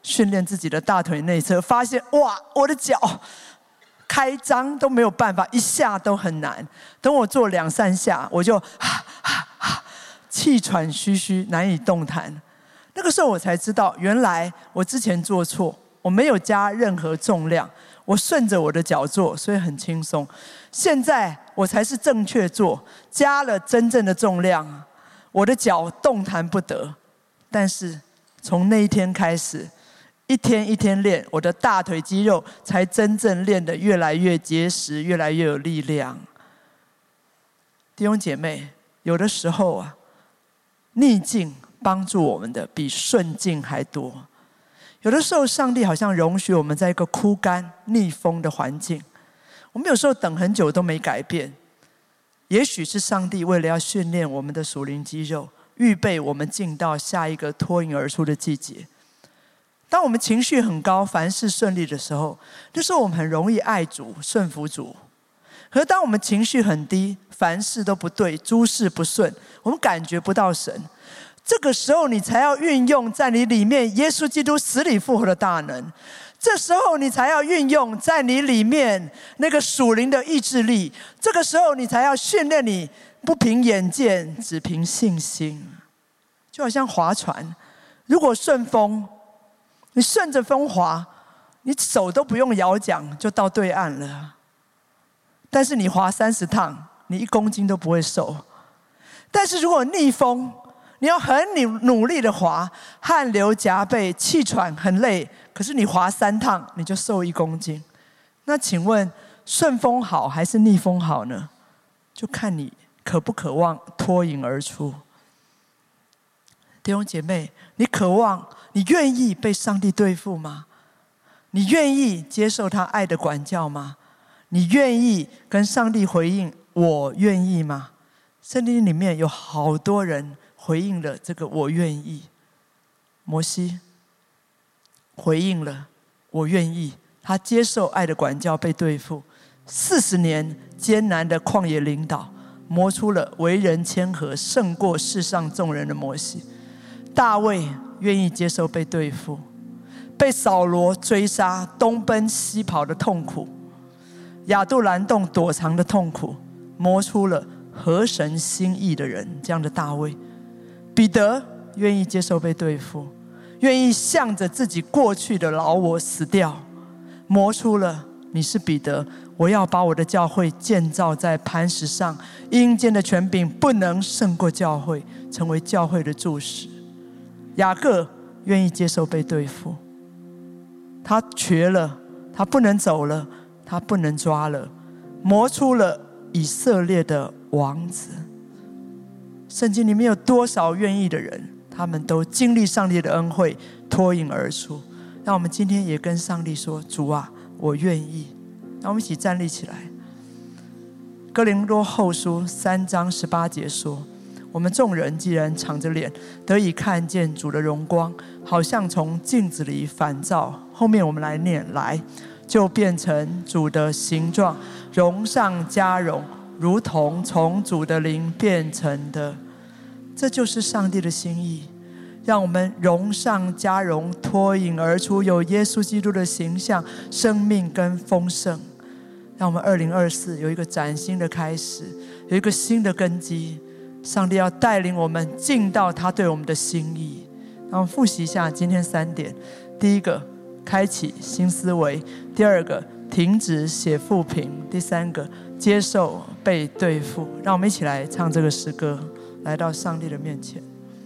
训练自己的大腿内侧，发现哇，我的脚开张都没有办法，一下都很难。等我做两三下，我就哈哈哈气喘吁吁，难以动弹。那个时候我才知道，原来我之前做错，我没有加任何重量，我顺着我的脚做，所以很轻松。现在我才是正确做，加了真正的重量，我的脚动弹不得。但是从那一天开始，一天一天练，我的大腿肌肉才真正练得越来越结实，越来越有力量。弟兄姐妹，有的时候啊，逆境帮助我们的比顺境还多。有的时候上帝好像容许我们在一个枯干逆风的环境，我们有时候等很久都没改变，也许是上帝为了要训练我们的属灵肌肉，预备我们进到下一个脱颖而出的季节。当我们情绪很高，凡事顺利的时候，那时候我们很容易爱主顺服主。可是当我们情绪很低，凡事都不对，诸事不顺，我们感觉不到神，这个时候你才要运用在你里面耶稣基督死里复活的大能，这时候你才要运用在你里面那个属灵的意志力，这个时候你才要训练你不凭眼见，只凭信心。就好像划船，如果顺风，你顺着风划，你手都不用摇桨就到对岸了。但是你划三十趟，你一公斤都不会瘦。但是如果逆风，你要很努力的划，汗流浃背，气喘很累，可是你划三趟，你就瘦一公斤。那请问顺风好还是逆风好呢？就看你渴不渴望脱颖而出。弟兄姐妹，你渴望，你愿意被上帝对付吗？你愿意接受他爱的管教吗？你愿意跟上帝回应我愿意吗？圣经里面有好多人回应了这个我愿意。摩西回应了我愿意，他接受爱的管教，被对付四十年艰难的旷野领导，磨出了为人谦和胜过世上众人的摩西。大卫愿意接受被对付，被扫罗追杀，东奔西跑的痛苦，亚杜兰洞躲藏的痛苦，磨出了合神心意的人，这样的大卫。彼得愿意接受被对付，愿意向着自己过去的老我死掉，磨出了你是彼得，我要把我的教会建造在磐石上，阴间的权柄不能胜过教会，成为教会的柱石。雅各愿意接受被对付，他瘸了，他不能走了，他不能抓了，磨出了以色列的王子。圣经里面有多少愿意的人，他们都经历上帝的恩惠，脱颖而出。让我们今天也跟上帝说，主啊，我愿意。让我们一起站立起来。哥林多后书三章十八节说，我们众人既然敞着脸得以看见主的荣光，好像从镜子里反照。后面我们来念，来，就变成主的形状，荣上加荣，如同从主的灵变成的。这就是上帝的心意，让我们荣上加荣，脱颖而出，有耶稣基督的形象、生命跟丰盛。让我们二零二四有一个崭新的开始，有一个新的根基。上帝要带领我们进到他对我们的心意。让我们复习一下今天三点：第一个，开启新思维；第二个，停止写负评；第三个，接受被对付。让我们一起来唱这个诗歌，来到上帝的面前。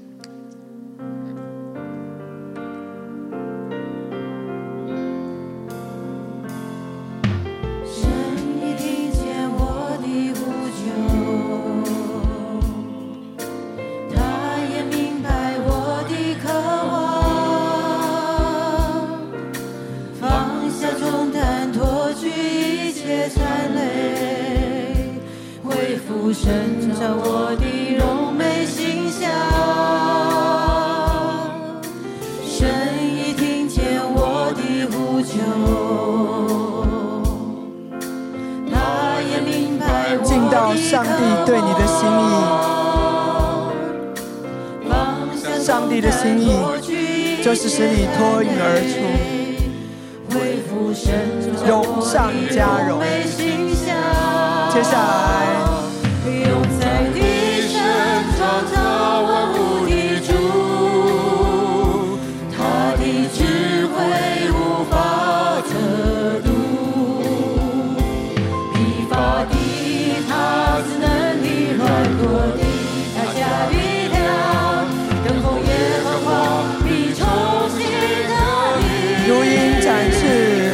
神照我的荣美形象，神已听见我的呼求，他也明白我的进到上帝对你的心意，上帝的心意就是使你脱颖而出，荣上加荣。接下来， 永在地上创造万物的主，他的智慧无法测度，疲乏的他自能力软弱的他加力量，等候耶和华必重新得力， 如鹰展翅。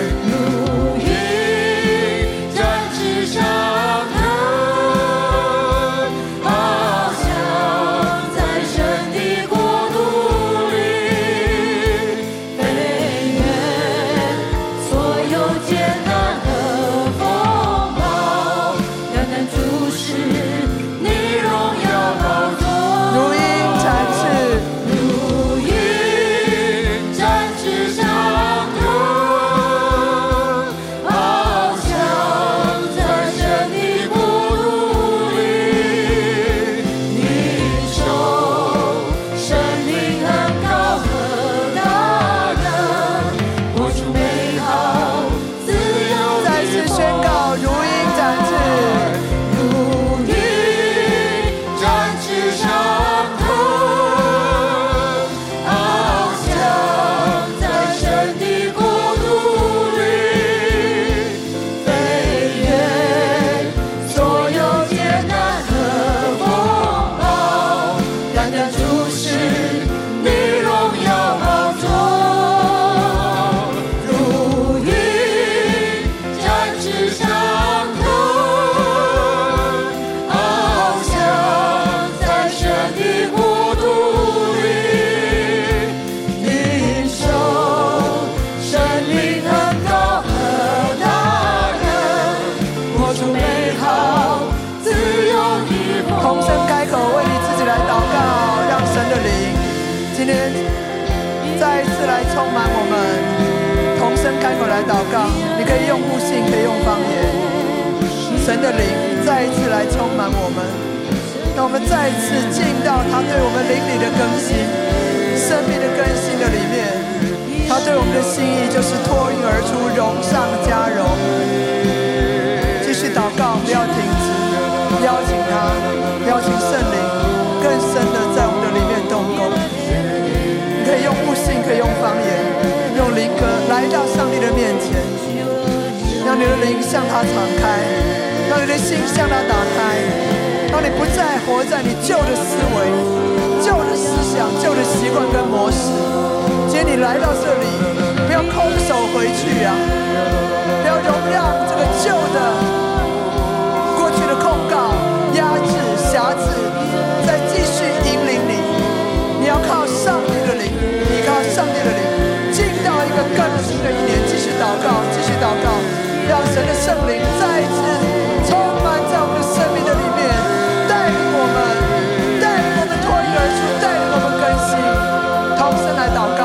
今天再一次来充满我们，同声开口来祷告。你可以用悟性，可以用方言。神的灵再一次来充满我们，让我们再一次进到他对我们灵里的更新、生命的更新的里面。他对我们的心意就是脱颖而出，荣上加荣。继续祷告，不要停止，邀请他，邀请圣灵更深的在我们的里面动工。可以用悟性，可以用方言，用灵歌来到上帝的面前，让你的灵向他敞开，让你的心向他打开，让你不再活在你旧的思维、旧的思想、旧的习惯跟模式。今天你来到这里，不要空手回去啊！不要容让这个旧的、过去的控告、压制、辖制，再继续引领你。你要靠上帝的灵，依靠上帝的灵，进到一个更新的一年，继续祷告，继续祷告，让神的圣灵再一次充满在我们的生命的里面，带领我们，带领我们脱颖而出，带领我们更新。同声来祷告，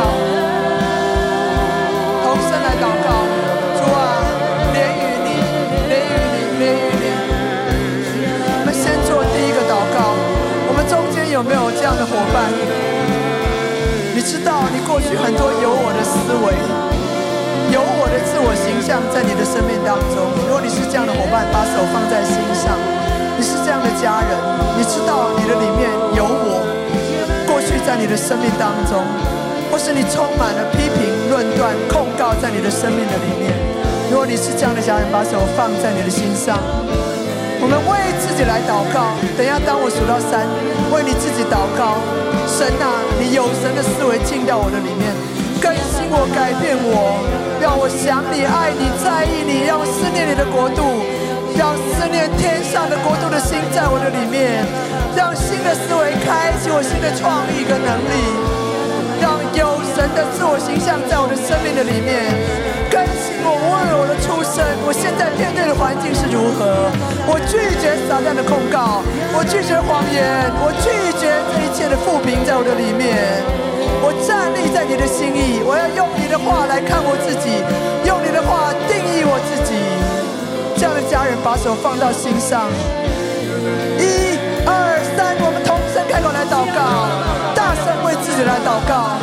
同声来祷告，主啊，怜悯你，怜悯你，怜悯你。我们先做第一个祷告。我们中间有没有这样的伙伴？你知道你过去很多有我的思维，有我的自我形象在你的生命当中。如果你是这样的伙伴，把手放在心上。你是这样的家人，你知道你的里面有我，过去在你的生命当中，或是你充满了批评、论断、控告在你的生命的里面。如果你是这样的家人，把手放在你的心上。我们为自己来祷告，等一下当我数到三，为你自己祷告。神啊，你有神的思维进到我的里面，更新我，改变我，让我想你、爱你、在意你，让我思念你的国度，让思念天上的国度的心在我的里面，让新的思维开启我新的创意跟能力，让有神的自我形象在我的生命的里面更新我。无论我的出身，我现在面对的环境是如何，我拒绝撒旦的控告，我拒绝谎言，我拒绝这一切的负评在我的里面。我站立在你的心意，我要用你的话来看我自己，用你的话定义我自己。这样的家人把手放到心上，一二三，我们同声开口来祷告，大声为自己来祷告。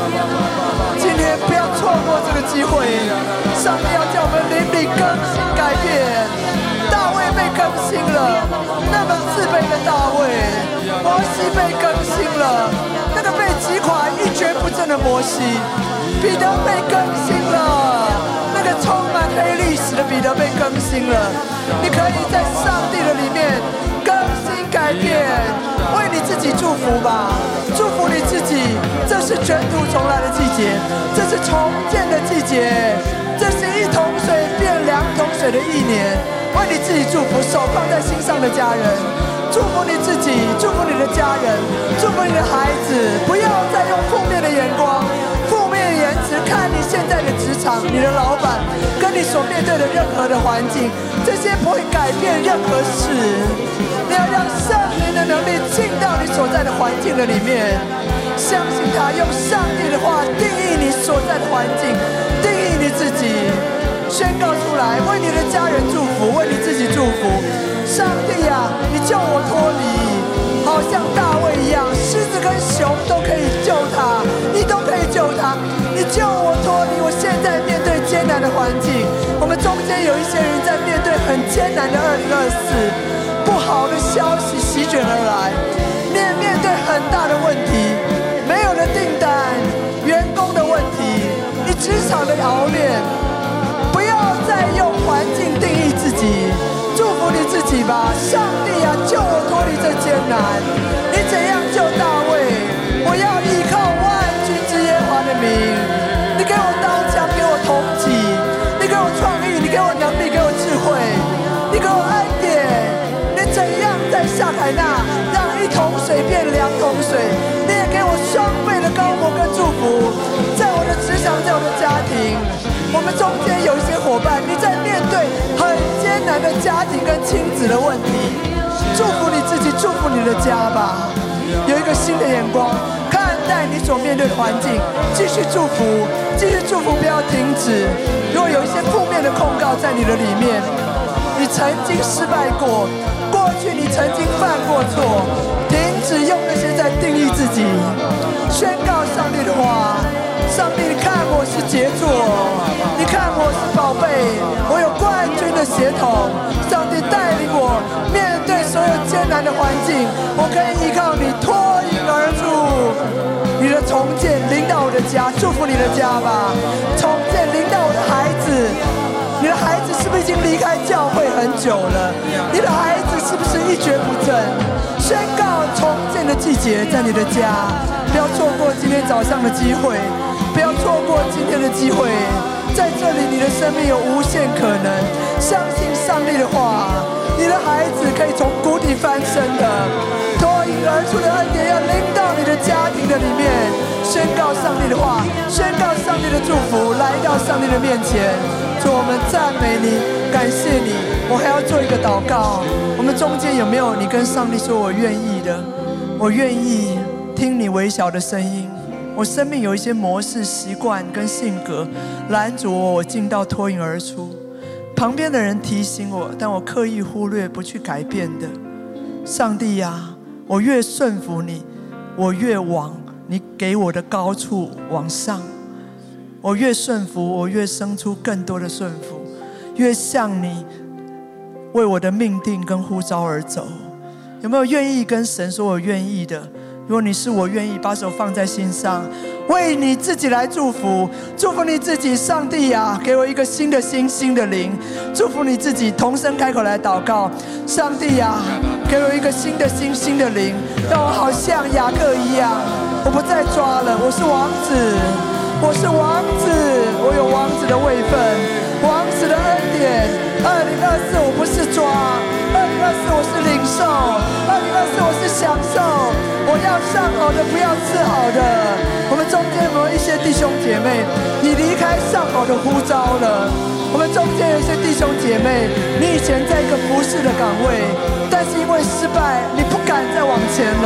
今天不要错过这个机会，上帝要叫我们灵里更新改变。大卫被更新了，那么自卑的大卫；摩西被更新了，那个被击垮一蹶不振的摩西；彼得被更新了，那个充满黑历史的彼得被更新了。你可以在上帝的里面更新改变，为你自己祝福吧，祝福你自己。这是卷土重来的季节，这是重建的季节，这是一桶水变两桶水的一年。为你自己祝福，手放在心上的家人，祝福你自己，祝福你的家人，祝福你的孩子。不要再用负面的眼光、负面的言辞看你现在的职场、你的老板跟你所面对的任何的环境，这些不会改变任何事。你要让圣灵的能力进到你所在的环境的里面，相信他，用上帝的话定义你所在的环境，定义你自己。宣告出来，为你的家人祝福，为你自己祝福。上帝啊，你救我脱离，好像大卫一样，狮子跟熊都可以救他，你都可以救他。你救我脱离我现在面对艰难的环境。我们中间有一些人在面对很艰难的二零二四，不好的消息席卷而来，你也面对很大的问题，没有了订单，员工的问题，你职场的熬炼。不要再用环境定义自己，祝福你自己吧。上帝啊，救我脱离这艰难。你怎样救大卫？我要依靠万军之耶和华的名。你给我刀枪，给我铜戟，你给我创意，你给我能力，给我智慧，你给我恩典。你怎样在夏凯纳让一桶水变两桶水？你也给我双倍的高摩跟祝福，在我的职场，在我的家庭。我们中间有一些伙伴，你在面对很艰难的家庭跟亲子的问题，祝福你自己，祝福你的家吧。有一个新的眼光看待你所面对的环境，继续祝福，继续祝福，不要停止。如果有一些负面的控告在你的里面，你曾经失败过，过去你曾经犯过错，停止用那些在定义自己，宣告上帝的话。上帝，你看我是杰作，你看我是宝贝，我有冠军的血统。上帝带领我面对所有艰难的环境，我可以依靠你脱颖而出。你的重建临到我的家，祝福你的家吧。重建临到我的孩子，你的孩子是不是已经离开教会很久了？你的孩子是不是一蹶不振？宣告重建的季节在你的家，不要错过今天早上的机会。不要错过今天的机会，在这里你的生命有无限可能。相信上帝的话，你的孩子可以从谷底翻身的，脱颖而出的恩典要临到你的家庭的里面。宣告上帝的话，宣告上帝的祝福来到上帝的面前。主，我们赞美你，感谢你。我还要做一个祷告，我们中间有没有你跟上帝说我愿意的？我愿意听你微小的声音。我生命有一些模式、习惯跟性格拦阻我，我进到脱颖而出。旁边的人提醒我，但我刻意忽略不去改变的。上帝啊，我越顺服你，我越往你给我的高处往上。我越顺服，我越生出更多的顺服，越向你为我的命定跟呼召而走。有没有愿意跟神说我愿意的？如果你是我愿意，把手放在心上，为你自己来祝福，祝福你自己。上帝啊，给我一个新的心，新的灵，祝福你自己。同声开口来祷告，上帝啊，给我一个新的心，新的灵，让我好像雅各一样，我不再抓了，我是王子，我是王子，我有王子的位分，王子的恩典。二零二四我不是抓，二零二四我是领受，二零二四我是享受。我要上好的，不要次好的。我们中间有没有一些弟兄姐妹，你离开上好的呼召了？我们中间有一些弟兄姐妹，你以前在一个服侍的岗位，但是因为失败，你不敢再往前了。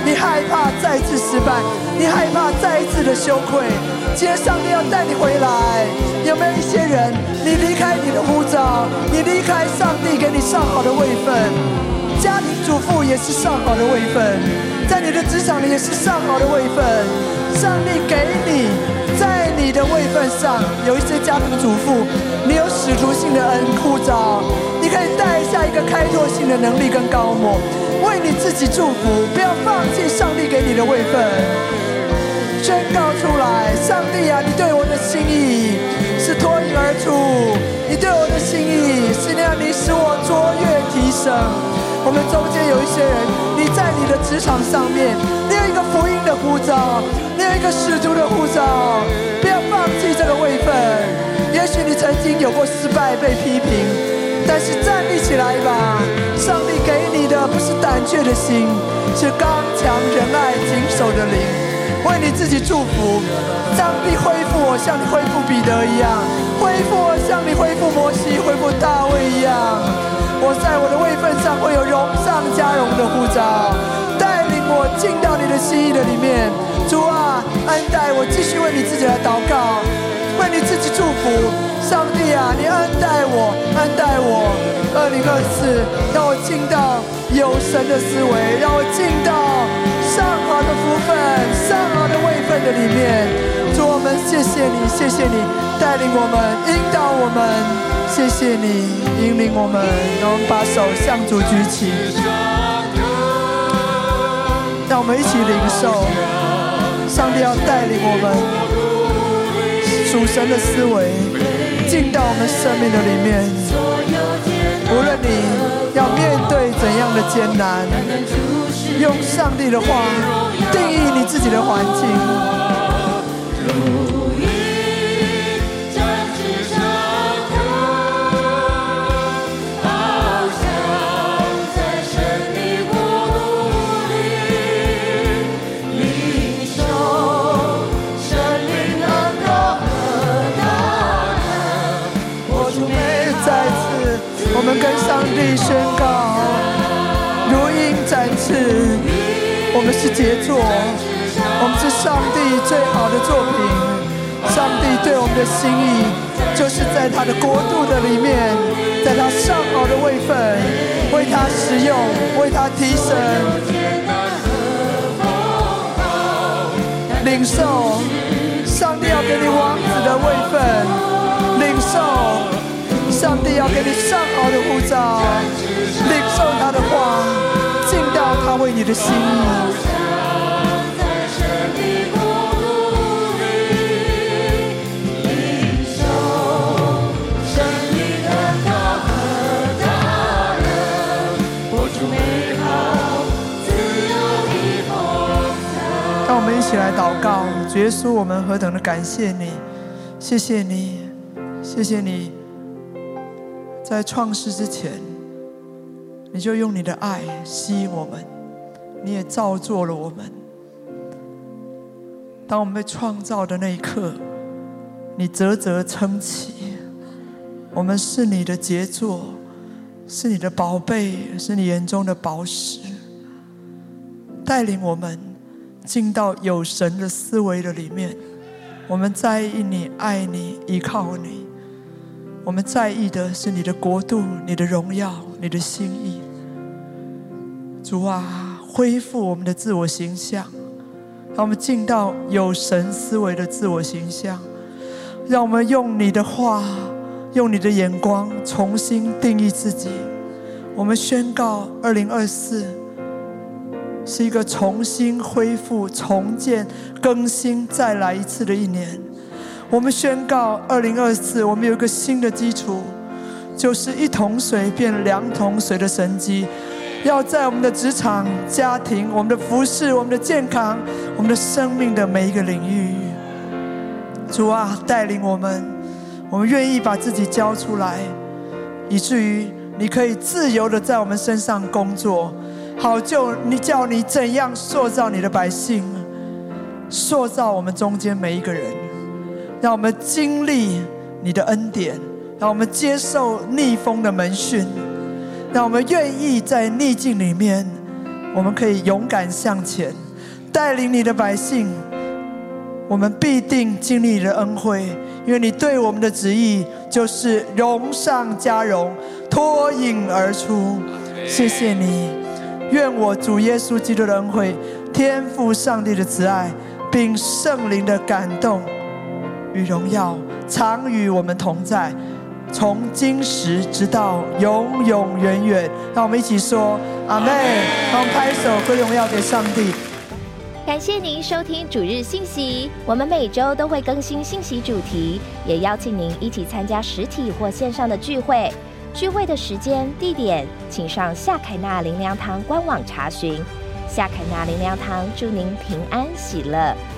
你害怕再次失败，你害怕再一次的羞愧。今天上帝要带你回来。有没有一些人，你离开你的呼召，你离开上帝给你上好的位分，家庭主妇也是上好的位分，在你的职场里也是上好的位分。上帝给你在你的位分上有一些家庭主妇，你有使徒性的恩呼召，你可以带下一个开拓性的能力跟高莫，为你自己祝福，不要放弃上帝给你的位分。宣告出来，上帝啊，你对我的心意是脱颖而出，你对我的心意是让你使我卓越提升。我们中间有一些人，你在你的职场上面，你有一个福音的呼召，你有一个使徒的呼召，不要放弃这个位分。也许你曾经有过失败被批评，但是站立起来吧，上帝给你的不是胆怯的心，是刚强仁爱谨守的灵。为你自己祝福，上帝恢复我，像你恢复彼得一样，恢复我，像你恢复摩西、恢复大卫一样。我在我的位分上会有荣上加荣的呼召，带领我进到你的心意的里面。主啊，恩待我，继续为你自己来祷告，为你自己祝福。上帝啊，你恩待我，恩待我。二零二四，让我进到有神的思维，让我进到上好的福分、上好的位分的里面。主，我们谢谢你，谢谢你带领我们、引导我们，谢谢你引领我们。让我们把手向主举起，让我们一起领受上帝要带领我们属神的思维进到我们生命的里面。无论你要面对怎样的艰难，用上帝的话定义你自己的环境。我们跟上帝宣告，如鹰展翅，我们是杰作，我们是上帝最好的作品。上帝对我们的心意，就是在他的国度的里面，在他上好的位分，为他使用，为他提升。领受，上帝要给你王子的位分，领受。上帝要给你上好的呼召，领受他的话，进到他为你的心意。让我们一起来祷告，主耶稣，我们何等的感谢你，谢谢你，谢谢你。在创世之前，你就用你的爱吸引我们，你也造作了我们。当我们被创造的那一刻，你啧啧称奇，我们是你的杰作，是你的宝贝，是你眼中的宝石，带领我们进到有神的思维的里面。我们在意你，爱你，依靠你。我们在意的是你的国度，你的荣耀，你的心意。主啊，恢复我们的自我形象，让我们进到有神思维的自我形象。让我们用你的话，用你的眼光重新定义自己。我们宣告二零二四是一个重新恢复、重建、更新再来一次的一年。我们宣告二零二四，我们有一个新的基础，就是一桶水变两桶水的神迹，要在我们的职场、家庭、我们的服事、我们的健康、我们的生命的每一个领域。主啊，带领我们，我们愿意把自己交出来，以至于你可以自由的在我们身上工作，好就你叫你怎样塑造你的百姓，塑造我们中间每一个人。让我们经历你的恩典，让我们接受逆风的门训，让我们愿意在逆境里面我们可以勇敢向前，带领你的百姓，我们必定经历你的恩惠，因为你对我们的旨意就是荣上加荣，脱颖而出。谢谢你，愿我主耶稣基督的恩惠、天父上帝的慈爱，并圣灵的感动与荣耀，常与我们同在，从今时直到永永远远。让我们一起说阿们。让我们拍手归荣耀给上帝。 感谢您收听主日信息，我们每周都会更新信息主题，也邀请您一起参加实体或线上的聚会。聚会的时间、地点，请上夏凯纳灵粮堂官网查询。夏凯纳灵粮堂祝您平安喜乐。